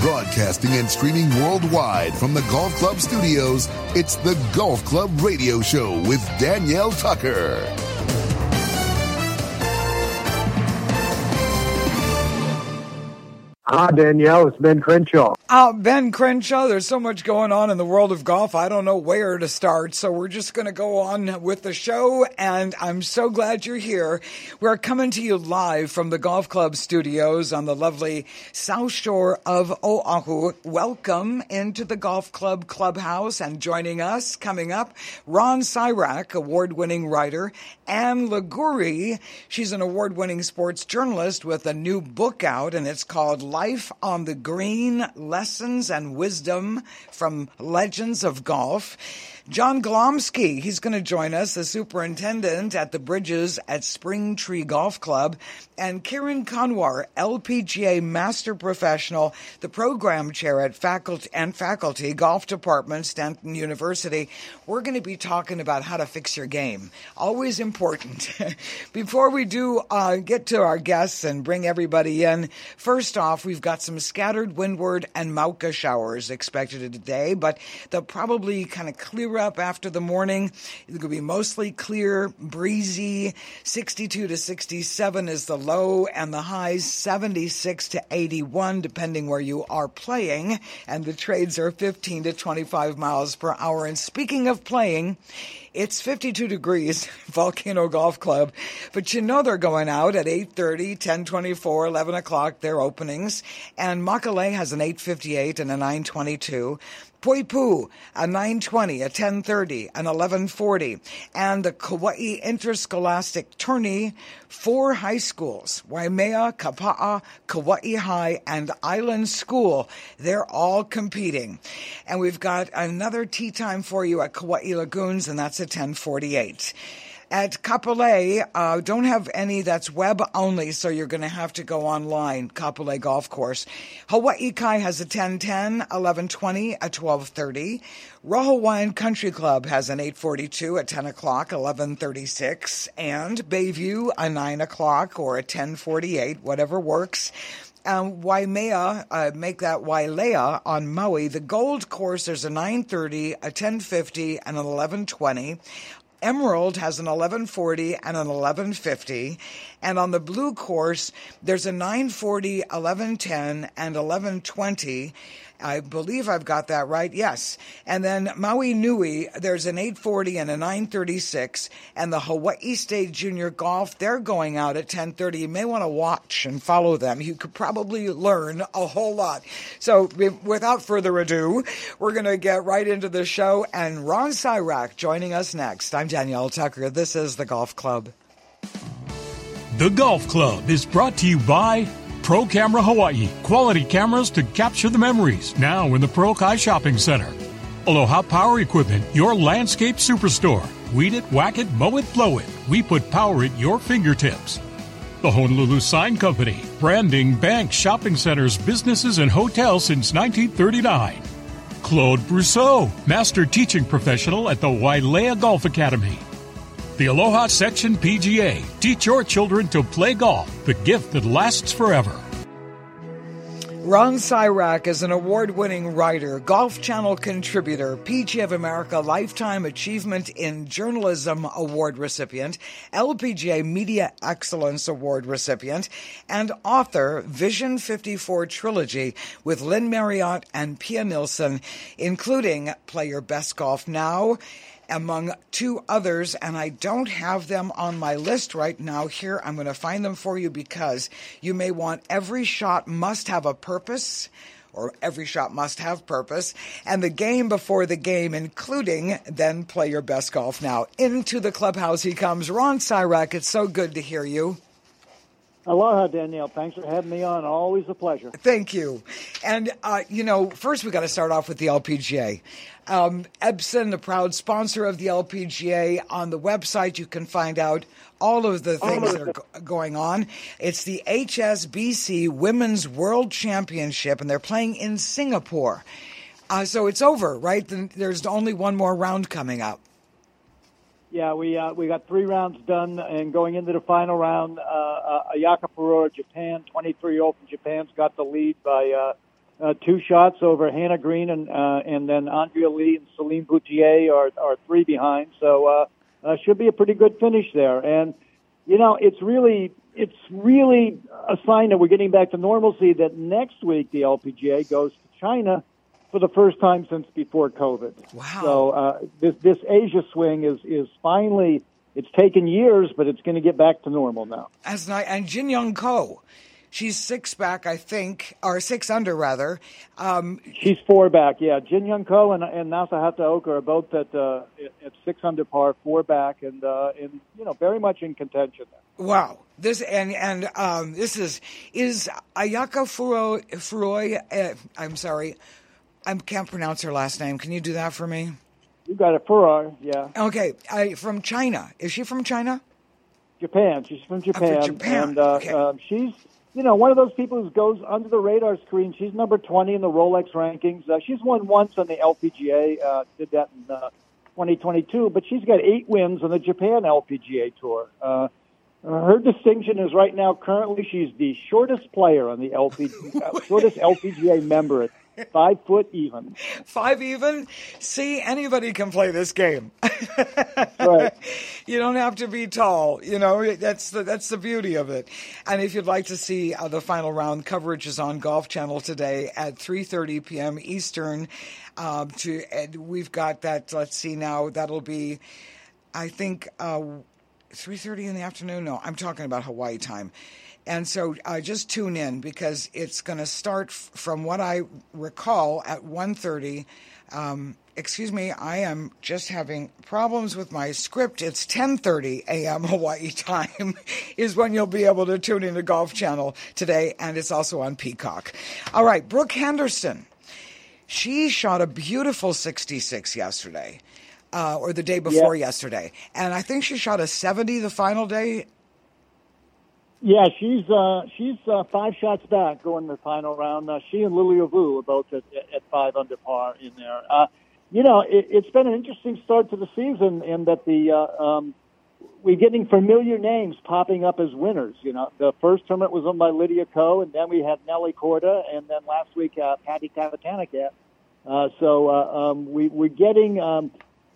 Broadcasting and streaming worldwide from the Golf Club studios, it's the Golf Club Radio Show with Danielle Tucker. Hi, Danielle. It's Ben Crenshaw. Ben Crenshaw, there's so much going on in the world of golf. I don't know where to start, so we're just going to go on with the show, and I'm so glad you're here. We're coming to you live from the Golf Club studios on the lovely South Shore of Oahu. Welcome into the Golf Club clubhouse, and joining us coming up, Ron Sirak, award-winning writer, Anne Liguri. She's an award-winning sports journalist with a new book out, and it's called Life on the Green, Lessons and Wisdom from Legends of Golf. John Glomsky, he's going to join us, the superintendent at the Bridges at Springtree Golf Club, and Kiran Kanwar, LPGA Master Professional, the program chair at Faculty Golf Department, Stanton University. We're going to be talking about how to fix your game. Always important. Before we do get to our guests and bring everybody in, first off, we've got some scattered windward and Mauka showers expected today, but they'll probably kind of clear up after the morning. It's going to be mostly clear, breezy. 62 to 67 is the low, and the highs 76 to 81, depending where you are playing. And the trades are 15 to 25 miles per hour. And speaking of playing, it's 52 degrees, Volcano Golf Club, but you know they're going out at 8:30, 10:24, 11 o'clock, their openings. And Makalei has an 8:58 and a 9:22. Poipu, a 9:20, a 10:30, an 11:40. And the Kauai Interscholastic Tourney, 4 high schools, Waimea, Kapa'a, Kauai High, and Island School, they're all competing. And we've got another tee time for you at Kauai Lagoons, and that's at 10:48. At Kapolei, don't have any that's web only, so you're going to have to go online, Kapolei Golf Course. Hawaii Kai has a 10:10, 11:20, a 12:30. Rojo Hawaiian Country Club has an 8:42, a 10 o'clock, 11:36. And Bayview, a 9 o'clock or a 10:48, whatever works. Waimea, make that Wailea on Maui. The Gold Course, there's a 9:30, a 10:50, and an 11:20. Emerald has an 11:40 and an 11:50. And on the Blue Course, there's a 9:40, 11:10, and 11:20. I believe I've got that right. Yes. And then Maui Nui, there's an 8:40 and a 9:36. And the Hawaii State Junior Golf, they're going out at 10:30. You may want to watch and follow them. You could probably learn a whole lot. So without further ado, we're going to get right into the show. And Ron Sirak joining us next. I'm Danielle Tucker. This is The Golf Club. The Golf Club is brought to you by Pro Camera Hawaii, quality cameras to capture the memories, now in the Pro Kai Shopping Center. Aloha Power Equipment, your landscape superstore. Weed it, whack it, mow it, blow it. We put power at your fingertips. The Honolulu Sign Company, branding banks, shopping centers, businesses, and hotels since 1939. Claude Brousseau, master teaching professional at the Wailea Golf Academy. The Aloha Section PGA. Teach your children to play golf, the gift that lasts forever. Ron Sirak is an award-winning writer, Golf Channel contributor, PGA of America Lifetime Achievement in Journalism Award recipient, LPGA Media Excellence Award recipient, and author, Vision 54 Trilogy with Lynn Marriott and Pia Nilsson, including Play Your Best Golf Now, among 2 others, and I don't have them on my list right now. Here, I'm going to find them for you because you may want Every Shot Must Have a Purpose, or Every Shot Must Have Purpose, and The Game Before the Game, including Then Play Your Best Golf Now. Into the clubhouse he comes. Ron Sirak, it's so good to hear you. Aloha, Danielle. Thanks for having me on. Always a pleasure. Thank you. And, first we got to start off with the LPGA. Epson, the proud sponsor of the LPGA. On the website, you can find out all of the things that are going on. It's the HSBC Women's World Championship, and they're playing in Singapore. So it's over, right? There's only one more round coming up. Yeah, we got 3 rounds done, and going into the final round, Ayaka Furore, Japan, 23-year-old from Japan's got the lead by 2 shots over Hannah Green, and then Andrea Lee and Celine Boutier are 3 behind. So should be a pretty good finish there. And it's really a sign that we're getting back to normalcy. That next week the LPGA goes to China for the first time since before COVID. Wow! So this Asia swing is finally. It's taken years, but it's going to get back to normal now. That's nice. And Jin Young Ko, she's 6 back, I think, or 6 under rather. She's 4 back. Yeah, Jin Young Ko and Nasa Hataoka are both at 6 under par, 4 back, and very much in contention. Wow. This this is Ayaka Furoi. I'm sorry, I can't pronounce her last name. Can you do that for me? You got it, Furoi, yeah. Okay, from China. Is she from China? Japan. She's from Japan. From Japan. And okay. She's, one of those people who goes under the radar screen. She's number 20 in the Rolex rankings. She's won once on the LPGA, did that in 2022, but she's got 8 wins on the Japan LPGA Tour. Her distinction is right now, currently, she's the shortest player on the shortest LPGA member at 5 foot even. 5 even? See, anybody can play this game. Right. You don't have to be tall. That's the beauty of it. And if you'd like to see the final round, coverage is on Golf Channel today at 3:30 p.m. Eastern. We've got that. Let's see now. That'll be, I think, 3:30 in the afternoon. No, I'm talking about Hawaii time. And so just tune in because it's going to start from what I recall at 1:30. Excuse me, I am just having problems with my script. It's 10:30 a.m. Hawaii time is when you'll be able to tune in to Golf Channel today, and it's also on Peacock. All right, Brooke Henderson. She shot a beautiful 66 yesterday, or the day before yesterday. And I think she shot a 70 the final day. Yeah, she's 5 shots back going to the final round. She and Lilia Vu are both at 5 under par in there. It's been an interesting start to the season in that we're getting familiar names popping up as winners. The first tournament was won by Lydia Ko, and then we had Nelly Korda, and then last week Patty Tavatanek. We're getting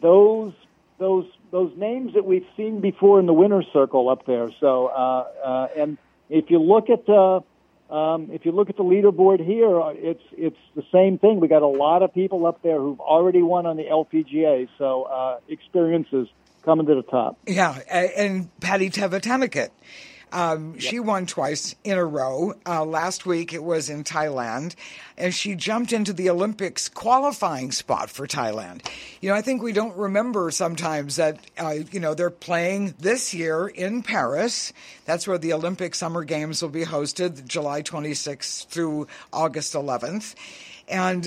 those names that we've seen before in the winner's circle up there. So, and if you look at the leaderboard here, it's the same thing. We got a lot of people up there who've already won on the LPGA. So, experiences coming to the top. Yeah, and Patty Tavatanek. She won twice in a row. Last week it was in Thailand, and she jumped into the Olympics qualifying spot for Thailand. I think we don't remember sometimes that, they're playing this year in Paris. That's where the Olympic Summer Games will be hosted, July 26th through August 11th. And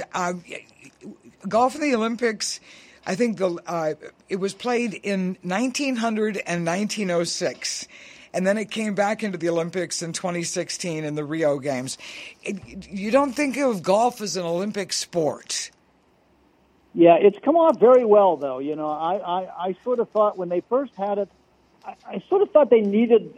golf in the Olympics, I think it was played in 1900 and 1906. And then it came back into the Olympics in 2016 in the Rio Games. You don't think of golf as an Olympic sport. Yeah, it's come off very well, though. I sort of thought when they first had it, I sort of thought they needed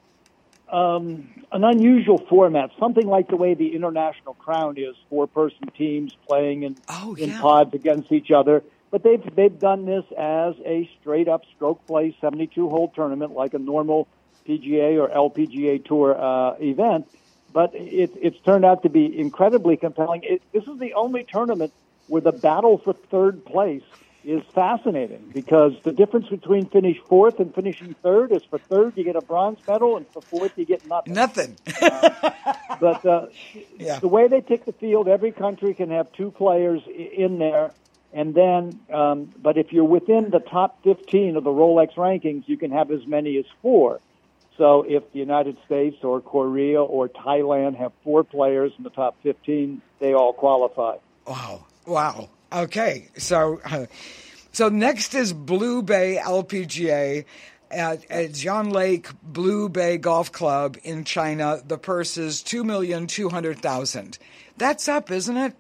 an unusual format, something like the way the International Crown is, 4-person teams playing in pods against each other. But they've done this as a straight-up stroke play 72-hole tournament like a normal PGA or LPGA Tour event, but it's turned out to be incredibly compelling. This is the only tournament where the battle for third place is fascinating because the difference between finish 4th and finishing 3rd is for 3rd you get a bronze medal and for 4th you get nothing. But the way they pick the field, every country can have 2 players in there. And then, but if you're within the top 15 of the Rolex rankings, you can have as many as 4. So if the United States or Korea or Thailand have 4 players in the top 15, they all qualify. Wow. Okay. So next is Blue Bay LPGA at John Lake Blue Bay Golf Club in China. The purse is $2,200,000. That's up, isn't it?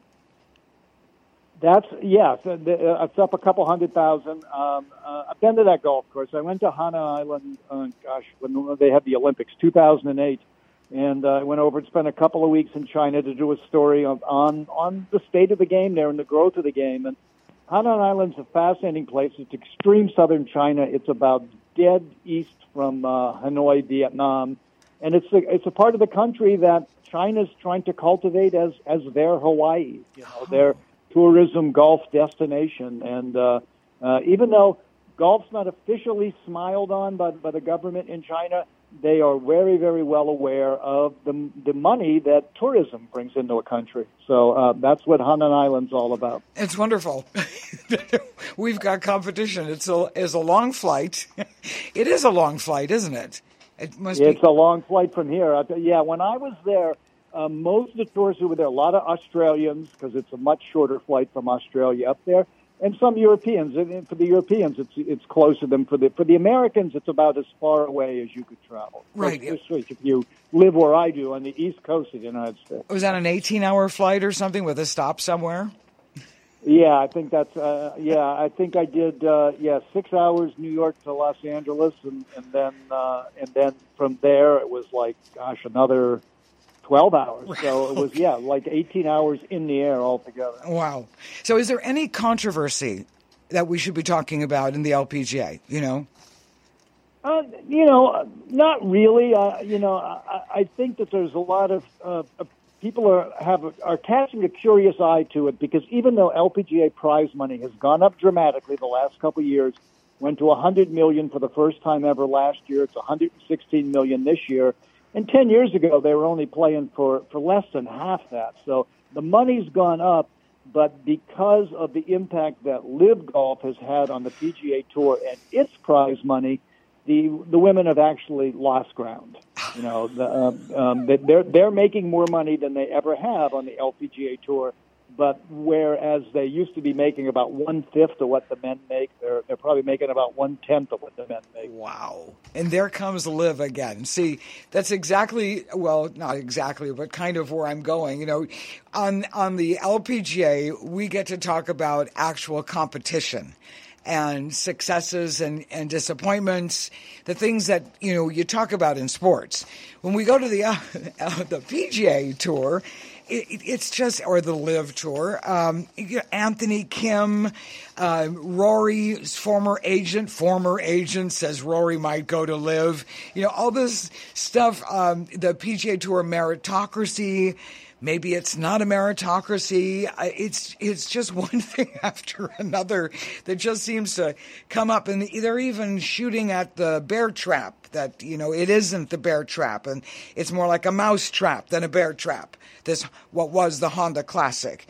It's up a couple $100,000. I've been to that golf course. I went to Hana Island, when they had the Olympics, 2008. And I went over and spent a couple of weeks in China to do a story on the state of the game there and the growth of the game. And Hainan Island's a fascinating place. It's extreme southern China. It's about dead east from Hanoi, Vietnam. And it's a part of the country that China's trying to cultivate as their Hawaii, their tourism golf destination. And even though golf's not officially smiled on by the government in China, they are very, very well aware of the money that tourism brings into a country. So that's what Hainan Island's all about. It's wonderful. We've got competition. It's a long flight. It is a long flight, isn't it? It's a long flight from here. When I was there, most of the tourists who were there, a lot of Australians, because it's a much shorter flight from Australia up there, and some Europeans. And for the Europeans, it's closer than for the Americans. It's about as far away as you could travel. Right. Especially if you live where I do on the East Coast of the United States. Was that an 18-hour flight or something with a stop somewhere? Yeah, I think that's. I think I did. 6 hours New York to Los Angeles, and then from there it was another 12 hours. So it was, like 18 hours in the air altogether. Wow. So is there any controversy that we should be talking about in the LPGA, Not really. I think that there's a lot of people are casting a curious eye to it, because even though LPGA prize money has gone up dramatically the last couple of years, went to $100 million for the first time ever last year, it's $116 million this year. And 10 years ago, they were only playing for less than half that. So the money's gone up, but because of the impact that LIV Golf has had on the PGA Tour and its prize money, the women have actually lost ground. They're making more money than they ever have on the LPGA Tour. But whereas they used to be making about 1/5 of what the men make, they're probably making about 1/10 of what the men make. Wow. And there comes LIV again. See, that's exactly, well, not exactly, but kind of where I'm going. On the LPGA, we get to talk about actual competition and successes and disappointments, the things that, you talk about in sports. When we go to the PGA Tour, it's just, or the LIV Tour, Anthony Kim, Rory's former agent says Rory might go to LIV. All this stuff, the PGA Tour meritocracy. Maybe it's not a meritocracy. It's just one thing after another that just seems to come up. And they're even shooting at the bear trap that, it isn't the bear trap. And it's more like a mouse trap than a bear trap. What was the Honda Classic.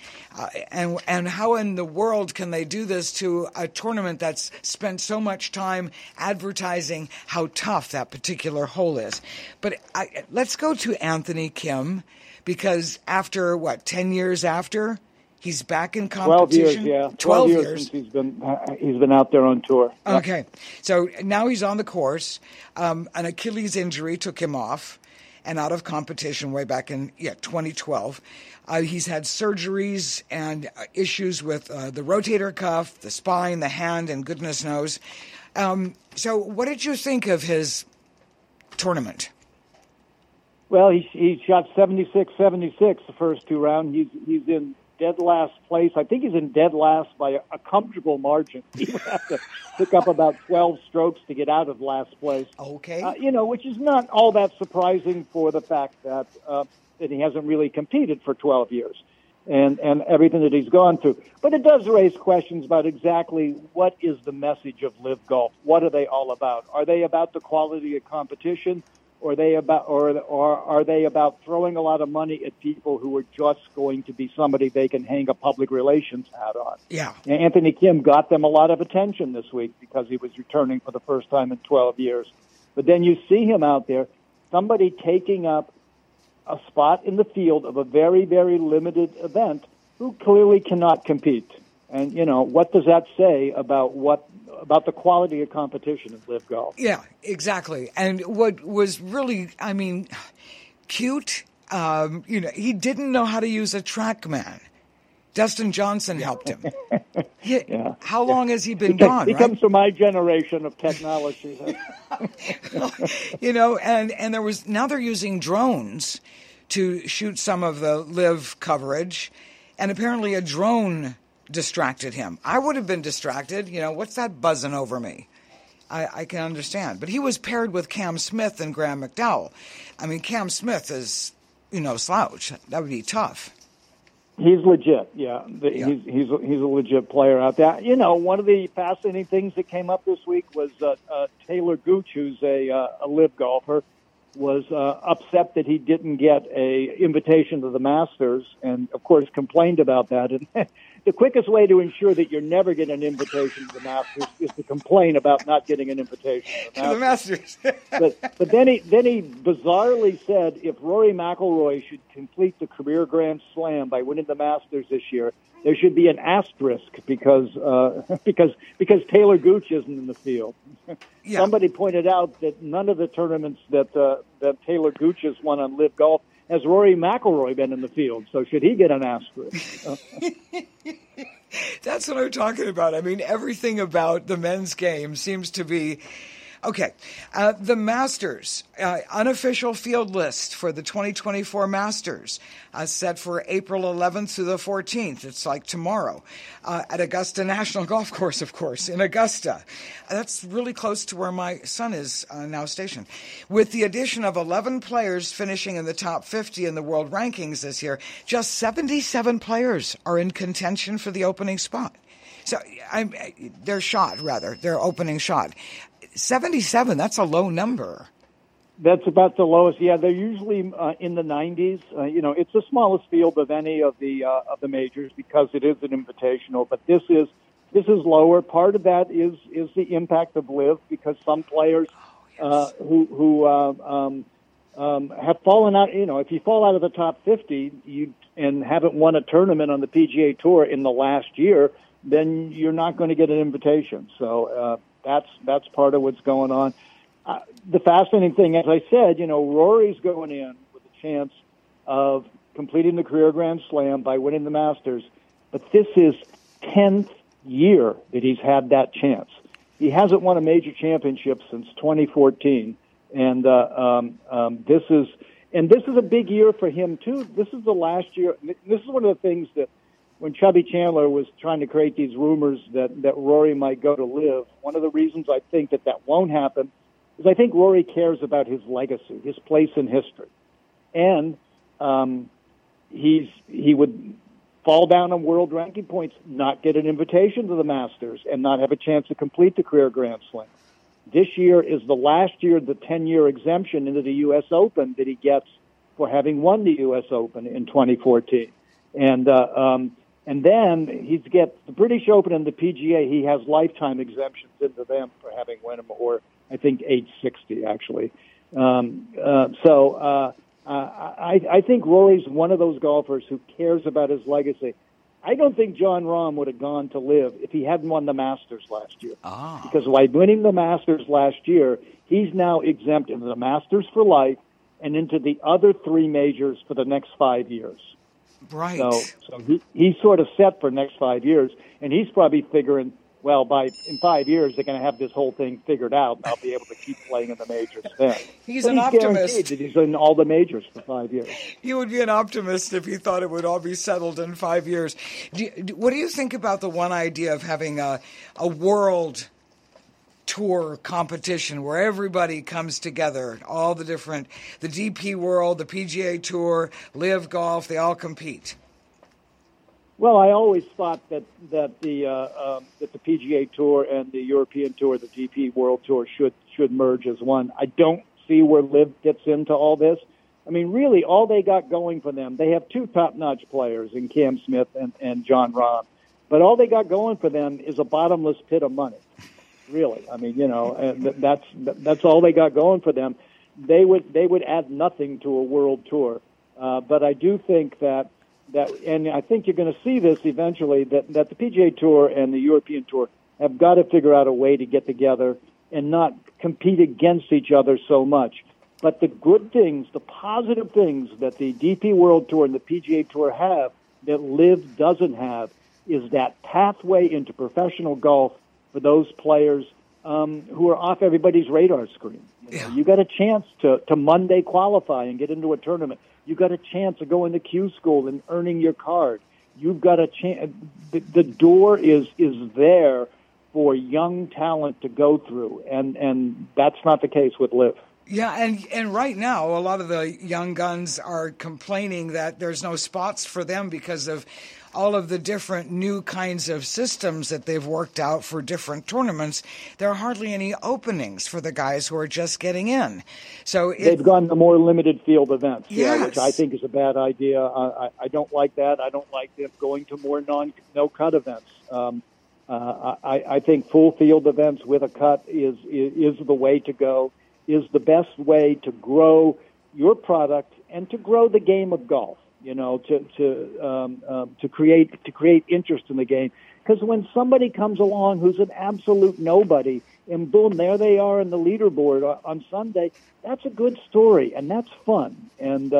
And how in the world can they do this to a tournament that's spent so much time advertising how tough that particular hole is? But let's go to Anthony Kim. Because after, 10 years after, he's back in competition? 12 years, yeah. 12 years since he's been out there on tour. Okay. So now he's on the course. An Achilles injury took him off and out of competition way back in 2012. He's had surgeries and issues with the rotator cuff, the spine, the hand, and goodness knows. So what did you think of his tournament? Well, he shot 76 the first two rounds. He's in dead last place. I think he's in dead last by a comfortable margin. He would have to pick up about 12 strokes to get out of last place. Okay. Which is not all that surprising for the fact that he hasn't really competed for 12 years and everything that he's gone through. But it does raise questions about exactly what is the message of LIV Golf. What are they all about? Are they about the quality of competition? Or are they about throwing a lot of money at people who are just going to be somebody they can hang a public relations hat on? Yeah. Anthony Kim got them a lot of attention this week because he was returning for the first time in 12 years. But then you see him out there, somebody taking up a spot in the field of a very, very limited event who clearly cannot compete. And, what does that say about the quality of competition in LIV Golf? Yeah, exactly. And what was really, cute, he didn't know how to use a TrackMan. Dustin Johnson helped him. Yeah. How long has he been gone? He comes from my generation of technology. And now they're using drones to shoot some of the live coverage, and apparently a drone distracted him. I would have been distracted. What's that buzzing over me? I can understand. But he was paired with Cam Smith and Graham McDowell. I mean, Cam Smith is, slouch. That would be tough. He's legit, yeah. He's a legit player out there. One of the fascinating things that came up this week was Taylor Gooch, who's a live golfer, was upset that he didn't get a invitation to the Masters, and of course complained about that. And the quickest way to ensure that you're never getting an invitation to the Masters is to complain about not getting an invitation to the Masters. but then he bizarrely said if Rory McIlroy should complete the career Grand Slam by winning the Masters this year, there should be an asterisk because Taylor Gooch isn't in the field. Yeah. Somebody pointed out that none of the tournaments that Taylor Gooch has won on Live Golf has Rory McIlroy been in the field. So should he get an asterisk? That's what I'm talking about. I mean, everything about the men's game seems to be... Okay, the Masters, unofficial field list for the 2024 Masters, set for April 11th through the 14th. It's like tomorrow at Augusta National Golf Course, of course, in Augusta. That's really close to where my son is now stationed. With the addition of 11 players finishing in the top 50 in the world rankings this year, just 77 players are in contention for the opening spot. So their opening shot. 77, that's a low number. That's about the lowest. Yeah, they're usually in the 90s. It's the smallest field of any of the majors because it is an invitational. But this is lower. Part of that is the impact of Live because some players who have fallen out. If you fall out of the top 50 and haven't won a tournament on the PGA Tour in the last year, then you're not going to get an invitation. So. That's part of what's going on. The fascinating thing, as I said, Rory's going in with a chance of completing the career Grand Slam by winning the Masters, but this is 10th year that he's had that chance. He hasn't won a major championship since 2014, and this is a big year for him too. This is the last year. This is one of the things that. When Chubby Chandler was trying to create these rumors that Rory might go to Live, one of the reasons I think that won't happen is I think Rory cares about his legacy, his place in history. And he would fall down on world ranking points, not get an invitation to the Masters, and not have a chance to complete the career Grand Slam. This year is the last year, the 10-year exemption into the U.S. Open that he gets for having won the U.S. Open in 2014. And then he's get the British Open and the PGA. He has lifetime exemptions into them for having won them, or I think age 60 actually. I think Rory's one of those golfers who cares about his legacy. I don't think Jon Rahm would have gone to Live if he hadn't won the Masters last year. Because by winning the Masters last year, he's now exempt into the Masters for life and into the other three majors for the next 5 years. Right. So he's sort of set for the next 5 years, and he's probably figuring, well, in 5 years they're going to have this whole thing figured out, and I'll be able to keep playing in the majors then. He's an optimist. Guaranteed that he's in all the majors for 5 years. He would be an optimist if he thought it would all be settled in 5 years. What do you think about the one idea of having a world tour competition where everybody comes together, all the DP World, the PGA Tour, Live Golf, they all compete? Well, I always thought that the PGA Tour and the European Tour, the DP World Tour, should merge as one. I don't see where Live fits into all this. I mean, really, all they got going for them, they have two top-notch players in Cam Smith and Jon Rahm, but all they got going for them is a bottomless pit of money. Really, I mean, that's all they got going for them. They would add nothing to a world tour, but I do think that, and I think you're going to see this eventually, that the PGA Tour and the European Tour have got to figure out a way to get together and not compete against each other so much. But the good things, the positive things that the DP World Tour and the PGA Tour have that LIV doesn't have is that pathway into professional golf for those players who are off everybody's radar screen. You got a chance to Monday qualify and get into a tournament. You got a chance of going to Q School and earning your card. You've got a chance. The door is there for young talent to go through, and that's not the case with LIV. Yeah, and right now, a lot of the young guns are complaining that there's no spots for them because of all of the different new kinds of systems that they've worked out for different tournaments. There are hardly any openings for the guys who are just getting in. So they've gone to more limited field events, yes. Which I think is a bad idea. I don't like that. I don't like them going to more no-cut events. I think full field events with a cut is the way to go, is the best way to grow your product and to grow the game of golf. To create interest in the game. Because when somebody comes along who's an absolute nobody, and boom, there they are in the leaderboard on Sunday, that's a good story and that's fun. And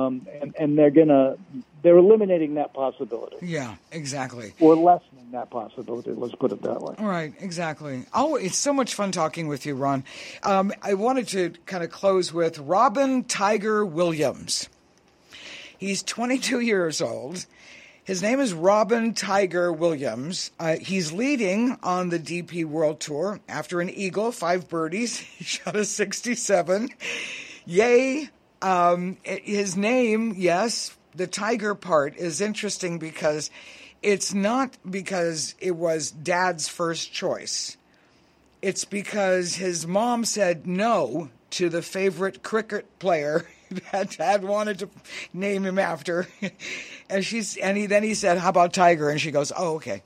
they're eliminating that possibility. Yeah, exactly. Or lessening that possibility. Let's put it that way. All right, exactly. Oh, it's so much fun talking with you, Ron. I wanted to kind of close with Robin Tiger Williams. He's 22 years old. His name is Robin Tiger Williams. He's leading on the DP World Tour after an eagle, 5 birdies. He shot a 67. Yay. His name, yes, the Tiger part is interesting because it's not because it was Dad's first choice. It's because his mom said no to the favorite cricket player that Dad wanted to name him after, and he said, "How about Tiger?" And she goes, "Oh, okay."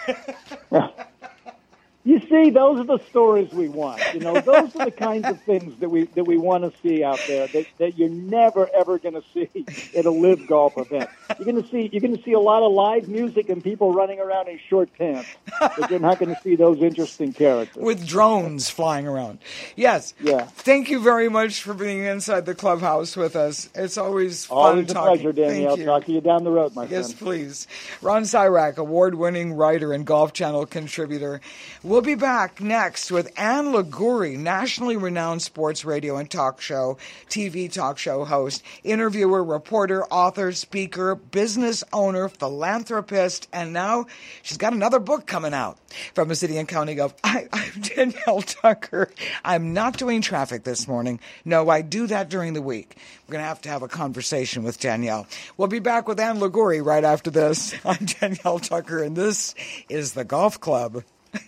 You see, those are the stories we want. Those are the kinds of things that we want to see out there that you're never ever going to see at a LIV golf event. You're going to see a lot of live music and people running around in short pants, but you're not going to see those interesting characters with drones flying around. Yes. Yeah. Thank you very much for being inside the clubhouse with us. It's always fun always talking. Always a pleasure, Danny. I'll talk to you down the road, my friend. Yes, please. Ron Sirak, award-winning writer and Golf Channel contributor. We'll be back next with Ann Liguori, nationally renowned sports radio and TV talk show host, interviewer, reporter, author, speaker, business owner, philanthropist, and now she's got another book coming out from the city and county of. I'm Danielle Tucker. I'm not doing traffic this morning. No, I do that during the week. We're going to have a conversation with Danielle. We'll be back with Ann Liguori right after this. I'm Danielle Tucker, and this is The Golf Club.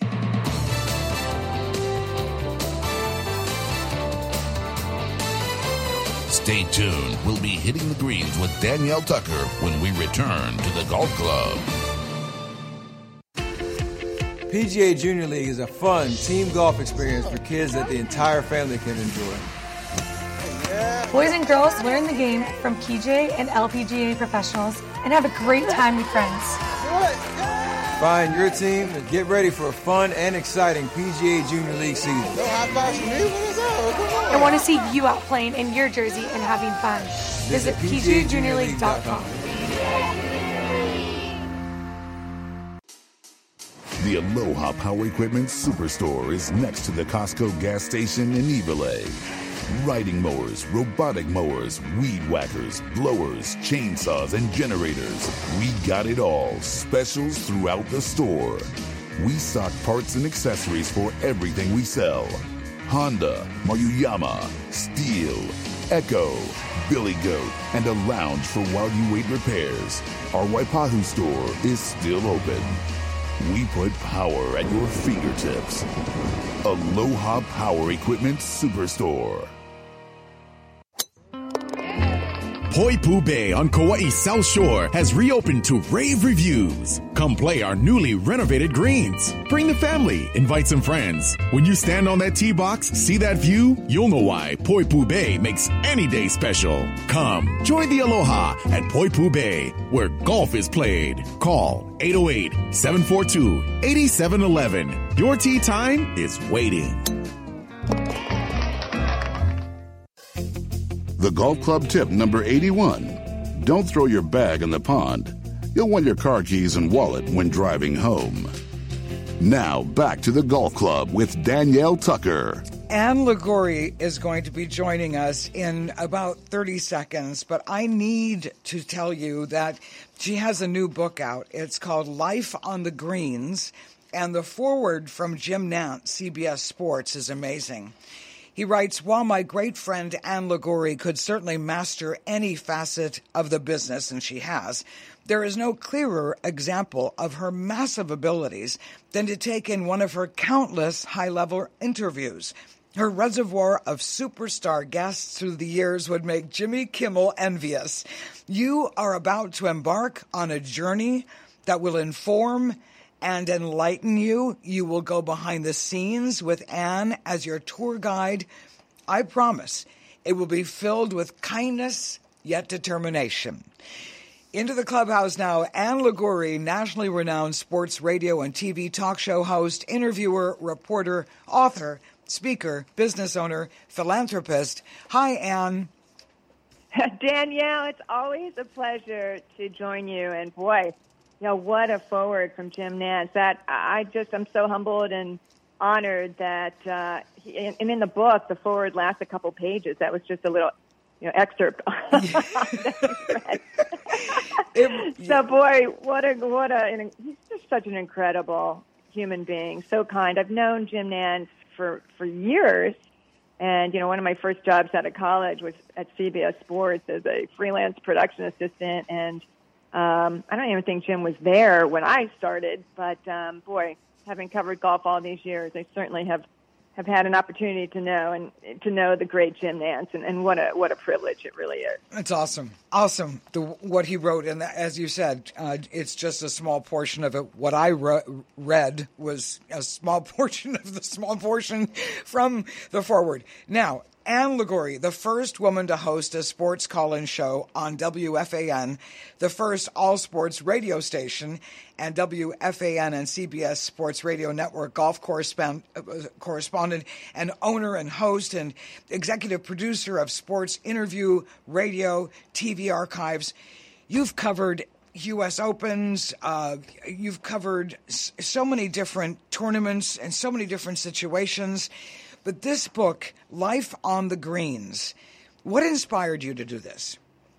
Stay tuned. We'll be hitting the greens with Danielle Tucker when we return to the Golf Club. PGA Junior League is a fun team golf experience for kids that the entire family can enjoy. Boys and girls learn the game from PGA and LPGA professionals and have a great time with friends. Find your team and get ready for a fun and exciting PGA Junior League season. I want to see you out playing in your jersey and having fun. Visit PGAJuniorLeague.com. The Aloha Power Equipment Superstore is next to the Costco gas station in Evelay. Riding mowers, robotic mowers, weed whackers, blowers, chainsaws, and generators. We got it all. Specials throughout the store. We stock parts and accessories for everything we sell. Honda, Maruyama, Steel, Echo, Billy Goat, and a lounge for while you wait repairs. Our Waipahu store is still open. We put power at your fingertips. Aloha Power Equipment Superstore. Poipu Bay on Kauai's South Shore has reopened to rave reviews. Come play our newly renovated greens. Bring the family, invite some friends. When you stand on that tee box, see that view, you'll know why Poipu Bay makes any day special. Come, join the Aloha at Poipu Bay, where golf is played. Call 808-742-8711. Your tee time is waiting. The Golf Club tip number 81. Don't throw your bag in the pond. You'll want your car keys and wallet when driving home. Now, back to the Golf Club with Danielle Tucker. Ann Liguori is going to be joining us in about 30 seconds, but I need to tell you that she has a new book out. It's called Life on the Greens, and the foreword from Jim Nantz, CBS Sports, is amazing. He writes, while my great friend Ann Liguori could certainly master any facet of the business, and she has, there is no clearer example of her massive abilities than to take in one of her countless high-level interviews. Her reservoir of superstar guests through the years would make Jimmy Kimmel envious. You are about to embark on a journey that will inform and enlighten you. You will go behind the scenes with Ann as your tour guide. I promise it will be filled with kindness, yet determination. Into the clubhouse now, Ann Liguori, nationally renowned sports radio and TV talk show host, interviewer, reporter, author, speaker, business owner, philanthropist. Hi, Ann. Danielle, it's always a pleasure to join you. And boy, what a forward from Jim Nantz. I'm so humbled and honored that, and in the book, the forward lasts a couple pages. That was just a little, excerpt. So boy, he's just such an incredible human being, so kind. I've known Jim Nantz for years, and one of my first jobs out of college was at CBS Sports as a freelance production assistant, and I don't even think Jim was there when I started, but boy, having covered golf all these years, I certainly have had an opportunity to know the great Jim Nantz, and what a privilege it really is. It's awesome. What he wrote, and as you said, it's just a small portion of it. What I read was a small portion of the small portion from the forward. Now, Ann Liguori, the first woman to host a sports call-in show on WFAN, the first all-sports radio station, and WFAN and CBS Sports Radio Network golf correspondent and owner and host and executive producer of sports interview, radio, TV archives. You've covered U.S. Opens. You've covered so many different tournaments and so many different situations. But this book, Life on the Greens, what inspired you to do this?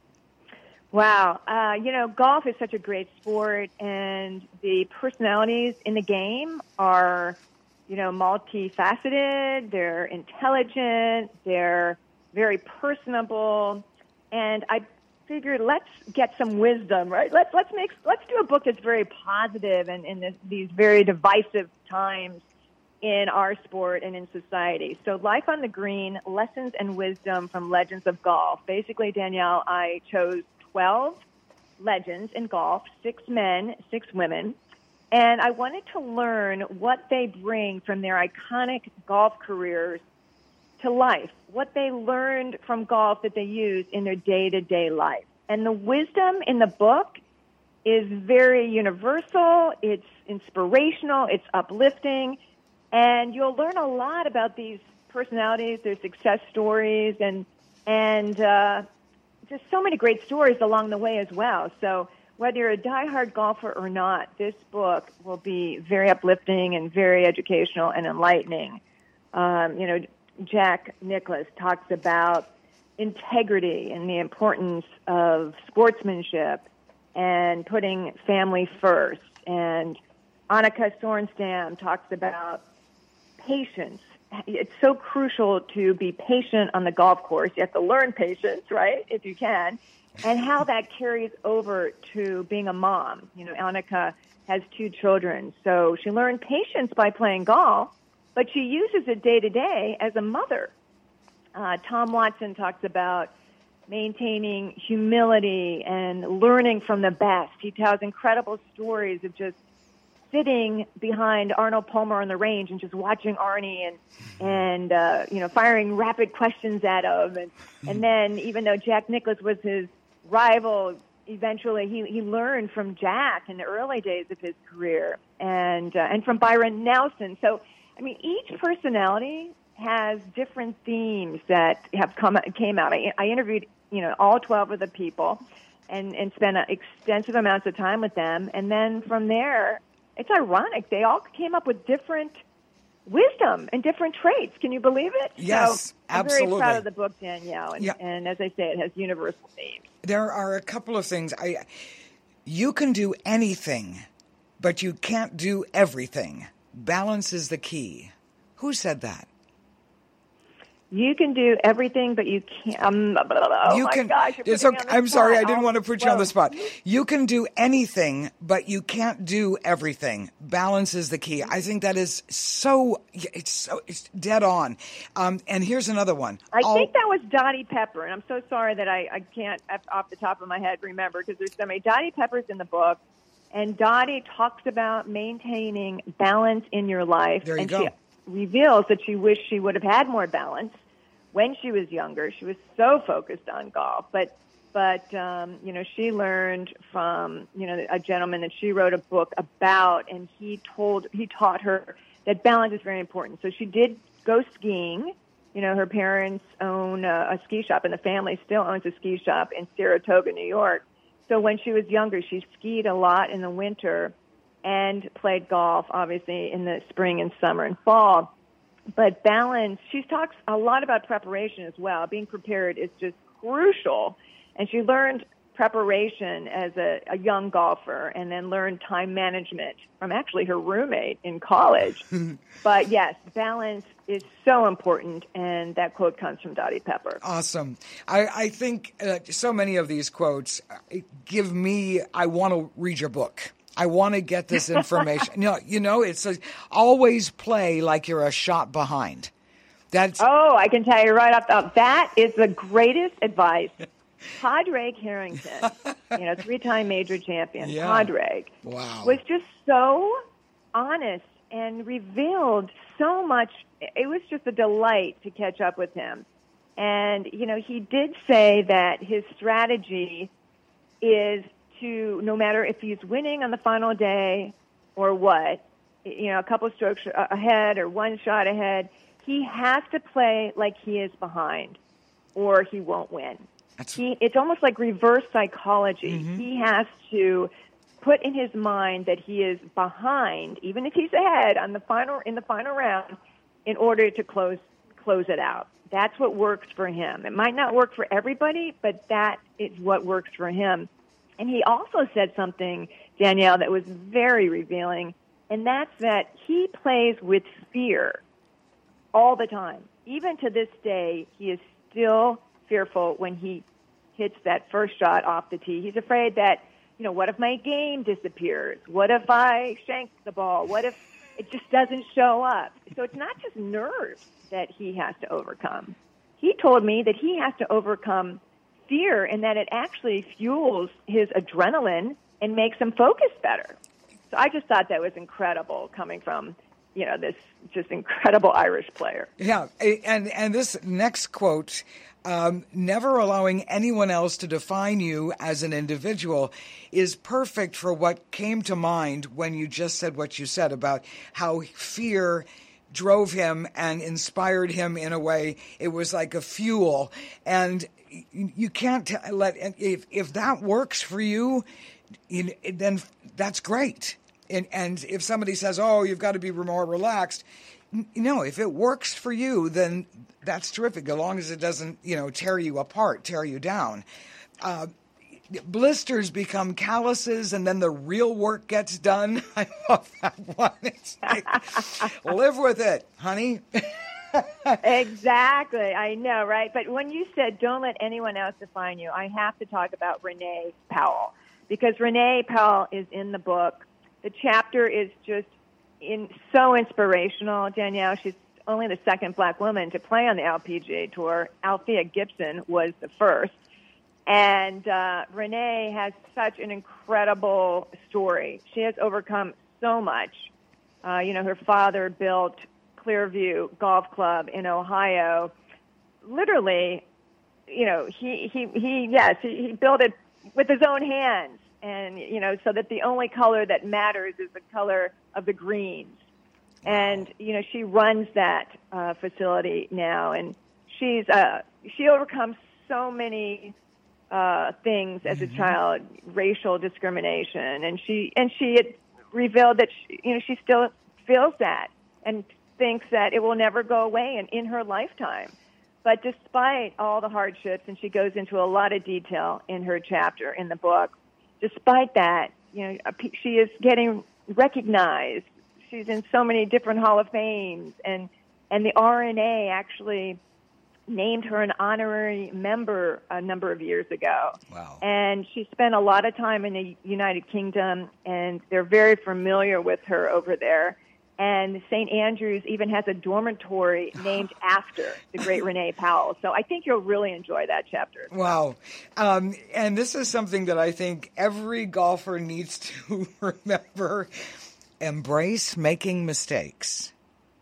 Wow. Golf is such a great sport, and the personalities in the game are, multifaceted. They're intelligent. They're very personable. And I figured, let's get some wisdom, right? Let's do a book that's very positive and in these very divisive times in our sport and in society. So Life on the Green, Lessons and Wisdom from Legends of Golf. Basically, Danielle, I chose 12 legends in golf, 6 men, 6 women, and I wanted to learn what they bring from their iconic golf careers to life, what they learned from golf that they use in their day-to-day life. And the wisdom in the book is very universal, it's inspirational, it's uplifting, and you'll learn a lot about these personalities, their success stories, and just so many great stories along the way as well. So whether you're a diehard golfer or not, this book will be very uplifting and very educational and enlightening. Jack Nicklaus talks about integrity and the importance of sportsmanship and putting family first. And Annika Sorenstam talks about patience. It's so crucial to be patient on the golf course. You have to learn patience, right, if you can, and how that carries over to being a mom. Annika has 2 children, so she learned patience by playing golf, but she uses it day to day as a mother. Tom Watson talks about maintaining humility and learning from the best. He tells incredible stories of just sitting behind Arnold Palmer on the range and just watching Arnie and firing rapid questions at him. And then even though Jack Nicklaus was his rival, eventually he learned from Jack in the early days of his career and from Byron Nelson. So, each personality has different themes that have came out. I interviewed, all 12 of the people. and spent extensive amounts of time with them. And then from there, it's ironic. They all came up with different wisdom and different traits. Can you believe it? Yes, so I'm absolutely. very proud of the book, Danielle. And as I say, it has universal themes. There are a couple of things. You can do anything, but you can't do everything. Balance is the key. Who said that? You can do everything, but you can't. Gosh, it's okay. I'm sorry, I didn't want to put you on the spot. You can do anything, but you can't do everything. Balance is the key. I think that is it's dead on. And here's another one. I think that was Dottie Pepper, and I'm so sorry that I can't off the top of my head remember because there's so many. Dottie Pepper's in the book, and Dottie talks about maintaining balance in your life. There you and go. She reveals that she wished she would have had more balance when she was younger. She was so focused on golf, but she learned from a gentleman that she wrote a book about, and he taught her that balance is very important. So she did go skiing. Her parents own a ski shop, and the family still owns a ski shop in Saratoga, New York. So when she was younger, she skied a lot in the winter and played golf, obviously, in the spring and summer and fall. But balance, she talks a lot about preparation as well. Being prepared is just crucial. And she learned preparation as a young golfer and then learned time management from actually her roommate in college. But yes, balance is so important, and that quote comes from Dottie Pepper. Awesome. I think so many of these quotes give me, I want to read your book. I want to get this information. It's always play like you're a shot behind. I can tell you right off the top, that is the greatest advice. Padraig Harrington, 3-time major champion, Padraig, was just so honest and revealed so much. It was just a delight to catch up with him. And, he did say that his strategy is to, no matter if he's winning on the final day or what, a couple of strokes ahead or one shot ahead, he has to play like he is behind or he won't win. It's almost like reverse psychology. Mm-hmm. He has to put in his mind that he is behind, even if he's ahead in the final round, in order to close it out. That's what works for him. It might not work for everybody, but that is what works for him. And he also said something, Danielle, that was very revealing, and that's that he plays with fear all the time. Even to this day, he is still fearful when he hits that first shot off the tee. He's afraid that, what if my game disappears? What if I shank the ball? What if it just doesn't show up? So it's not just nerves that he has to overcome. He told me that he has to overcome fear and that it actually fuels his adrenaline and makes him focus better. So I just thought that was incredible coming from, this just incredible Irish player. Yeah, and this next quote, never allowing anyone else to define you as an individual, is perfect for what came to mind when you just said what you said about how fear drove him and inspired him in a way. It was like a fuel. And you can't if that works for you, then that's great. And if somebody says, oh, you've got to be more relaxed, if it works for you, then that's terrific, as long as it doesn't, tear you apart, tear you down. Blisters become calluses, and then the real work gets done. I love that one. Live with it, honey. Exactly. I know, right? But when you said don't let anyone else define you, I have to talk about Renee Powell, because Renee Powell is in the book. The chapter is just so inspirational. Danielle, she's only the second black woman to play on the LPGA Tour. Althea Gibson was the first. And Renee has such an incredible story. She has overcome so much. Her father built Clearview Golf Club in Ohio. Literally, he built it with his own hands. And, so that the only color that matters is the color of the greens. And, she runs that facility now. And she overcomes so many things as a child, racial discrimination, and she had revealed that she still feels that and thinks that it will never go away in her lifetime. But despite all the hardships, and she goes into a lot of detail in her chapter in the book, despite that, she is getting recognized. She's in so many different Hall of Fames, and the RNA actually named her an honorary member a number of years ago. Wow. And she spent a lot of time in the United Kingdom, and they're very familiar with her over there. And St. Andrews even has a dormitory named after the great Renee Powell. So I think you'll really enjoy that chapter. Wow. And this is something that I think every golfer needs to remember. Embrace making mistakes.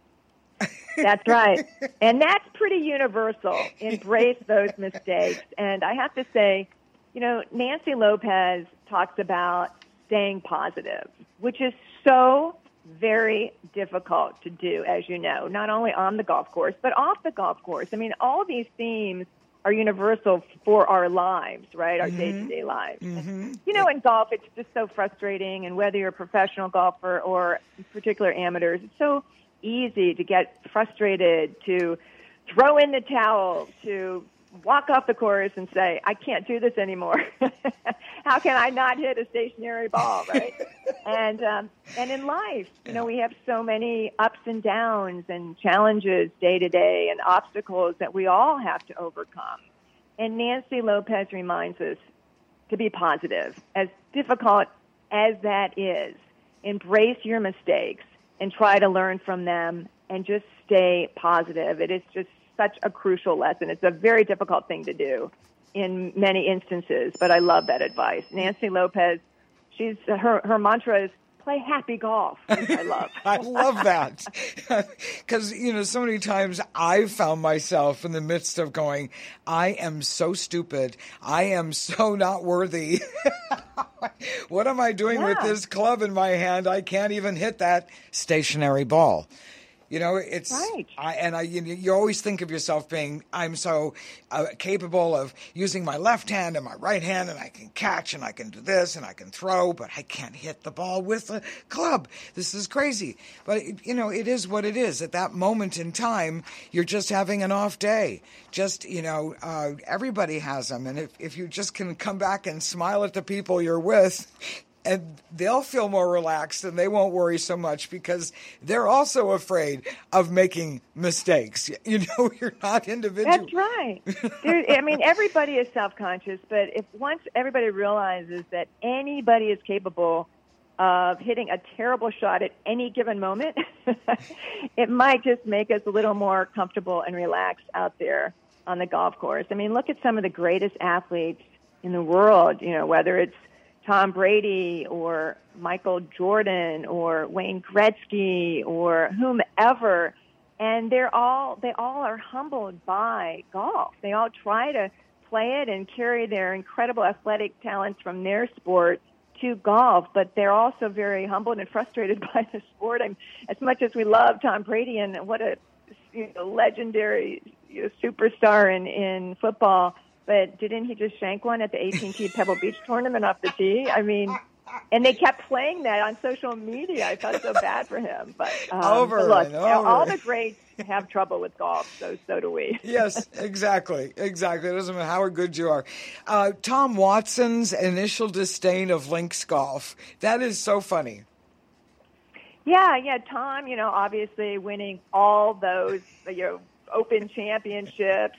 That's right. And that's pretty universal. Embrace those mistakes. And I have to say, Nancy Lopez talks about staying positive, which is so very difficult to do, as you know, not only on the golf course, but off the golf course. I mean, all these themes are universal for our lives, right? Our day-to-day lives. In golf, it's just so frustrating. And whether you're a professional golfer or in particular amateurs, it's so easy to get frustrated, to throw in the towel, to walk off the course and say, I can't do this anymore. How can I not hit a stationary ball, right? And in life, we have so many ups and downs and challenges day to day and obstacles that we all have to overcome. And Nancy Lopez reminds us to be positive, as difficult as that is. Embrace your mistakes and try to learn from them and just stay positive. It is just such a crucial lesson. It's a very difficult thing to do in many instances, but I love that advice. Nancy Lopez, her mantra is play happy golf, which I love. I love that. Because, so many times I've found myself in the midst of going, I am so stupid. I am so not worthy. What am I doing with this club in my hand? I can't even hit that stationary ball. It's right. You always think of yourself being, I'm so capable of using my left hand and my right hand, and I can catch and I can do this and I can throw, but I can't hit the ball with a club. This is crazy. But, it is what it is. At that moment in time, you're just having an off day. Just, everybody has them. And if you just can come back and smile at the people you're with, and they'll feel more relaxed and they won't worry so much because they're also afraid of making mistakes. You're not individual. That's right. Everybody is self-conscious, but if once everybody realizes that anybody is capable of hitting a terrible shot at any given moment, it might just make us a little more comfortable and relaxed out there on the golf course. Look at some of the greatest athletes in the world, whether it's Tom Brady or Michael Jordan or Wayne Gretzky or whomever, and they all are humbled by golf. They all try to play it and carry their incredible athletic talents from their sport to golf, but they're also very humbled and frustrated by the sport. As much as we love Tom Brady and what a legendary superstar in football, but didn't he just shank one at the AT&T Pebble Beach tournament off the tee? And they kept playing that on social media. I felt so bad for him. But over. All the greats have trouble with golf, so do we. Yes, exactly. It doesn't matter how good you are. Tom Watson's initial disdain of links golf. That is so funny. Yeah. Tom, obviously winning all those, Open championships.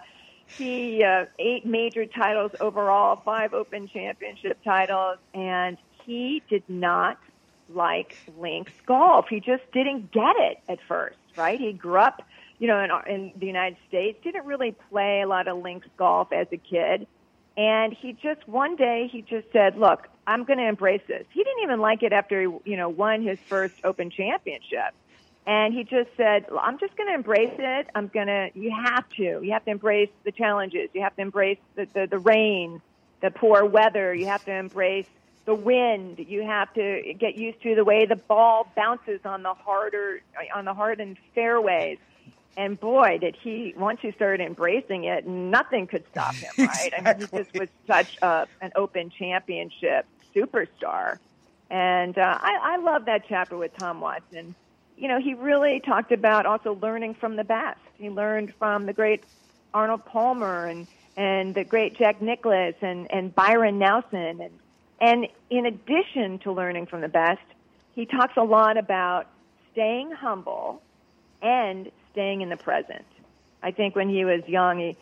He 8 major titles overall, 5 Open Championship titles, and he did not like links golf. He just didn't get it at first, right? He grew up, in the United States, didn't really play a lot of links golf as a kid, and one day he just said, look, I'm going to embrace this. He didn't even like it after he, won his first Open Championship. And he just said, I'm just going to embrace it. You have to embrace the challenges. You have to embrace the rain, the poor weather. You have to embrace the wind. You have to get used to the way the ball bounces on the hardened fairways. And boy, did he, once he started embracing it, nothing could stop him, right? Exactly. I mean, he just was such an open championship superstar. And I love that chapter with Tom Watson. You know, he really talked about also learning from the best. He learned from the great Arnold Palmer and the great Jack Nicklaus and Byron Nelson. And in addition to learning from the best, he talks a lot about staying humble and staying in the present. I think when he was young,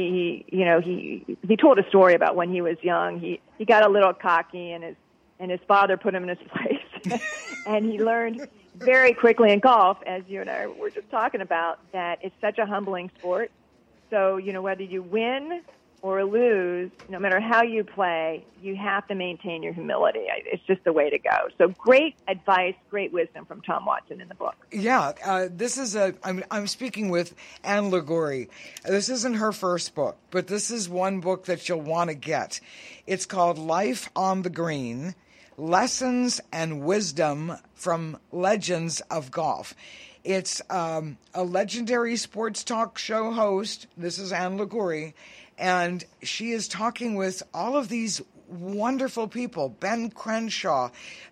he told a story about when he was young. He got a little cocky, and his father put him in his place, and he learned very quickly in golf, as you and I were just talking about, that it's such a humbling sport. So, you know, whether you win or lose, no matter how you play, you have to maintain your humility. It's just the way to go. So great advice, great wisdom from Tom Watson in the book. Yeah, this is I'm speaking with Ann Liguori. This isn't her first book, but this is one book that you'll want to get. It's called Life on the Green, Lessons and Wisdom from Legends of Golf. It's a legendary sports talk show host. This is Ann Liguori. And she is talking with all of these wonderful people, Ben Crenshaw,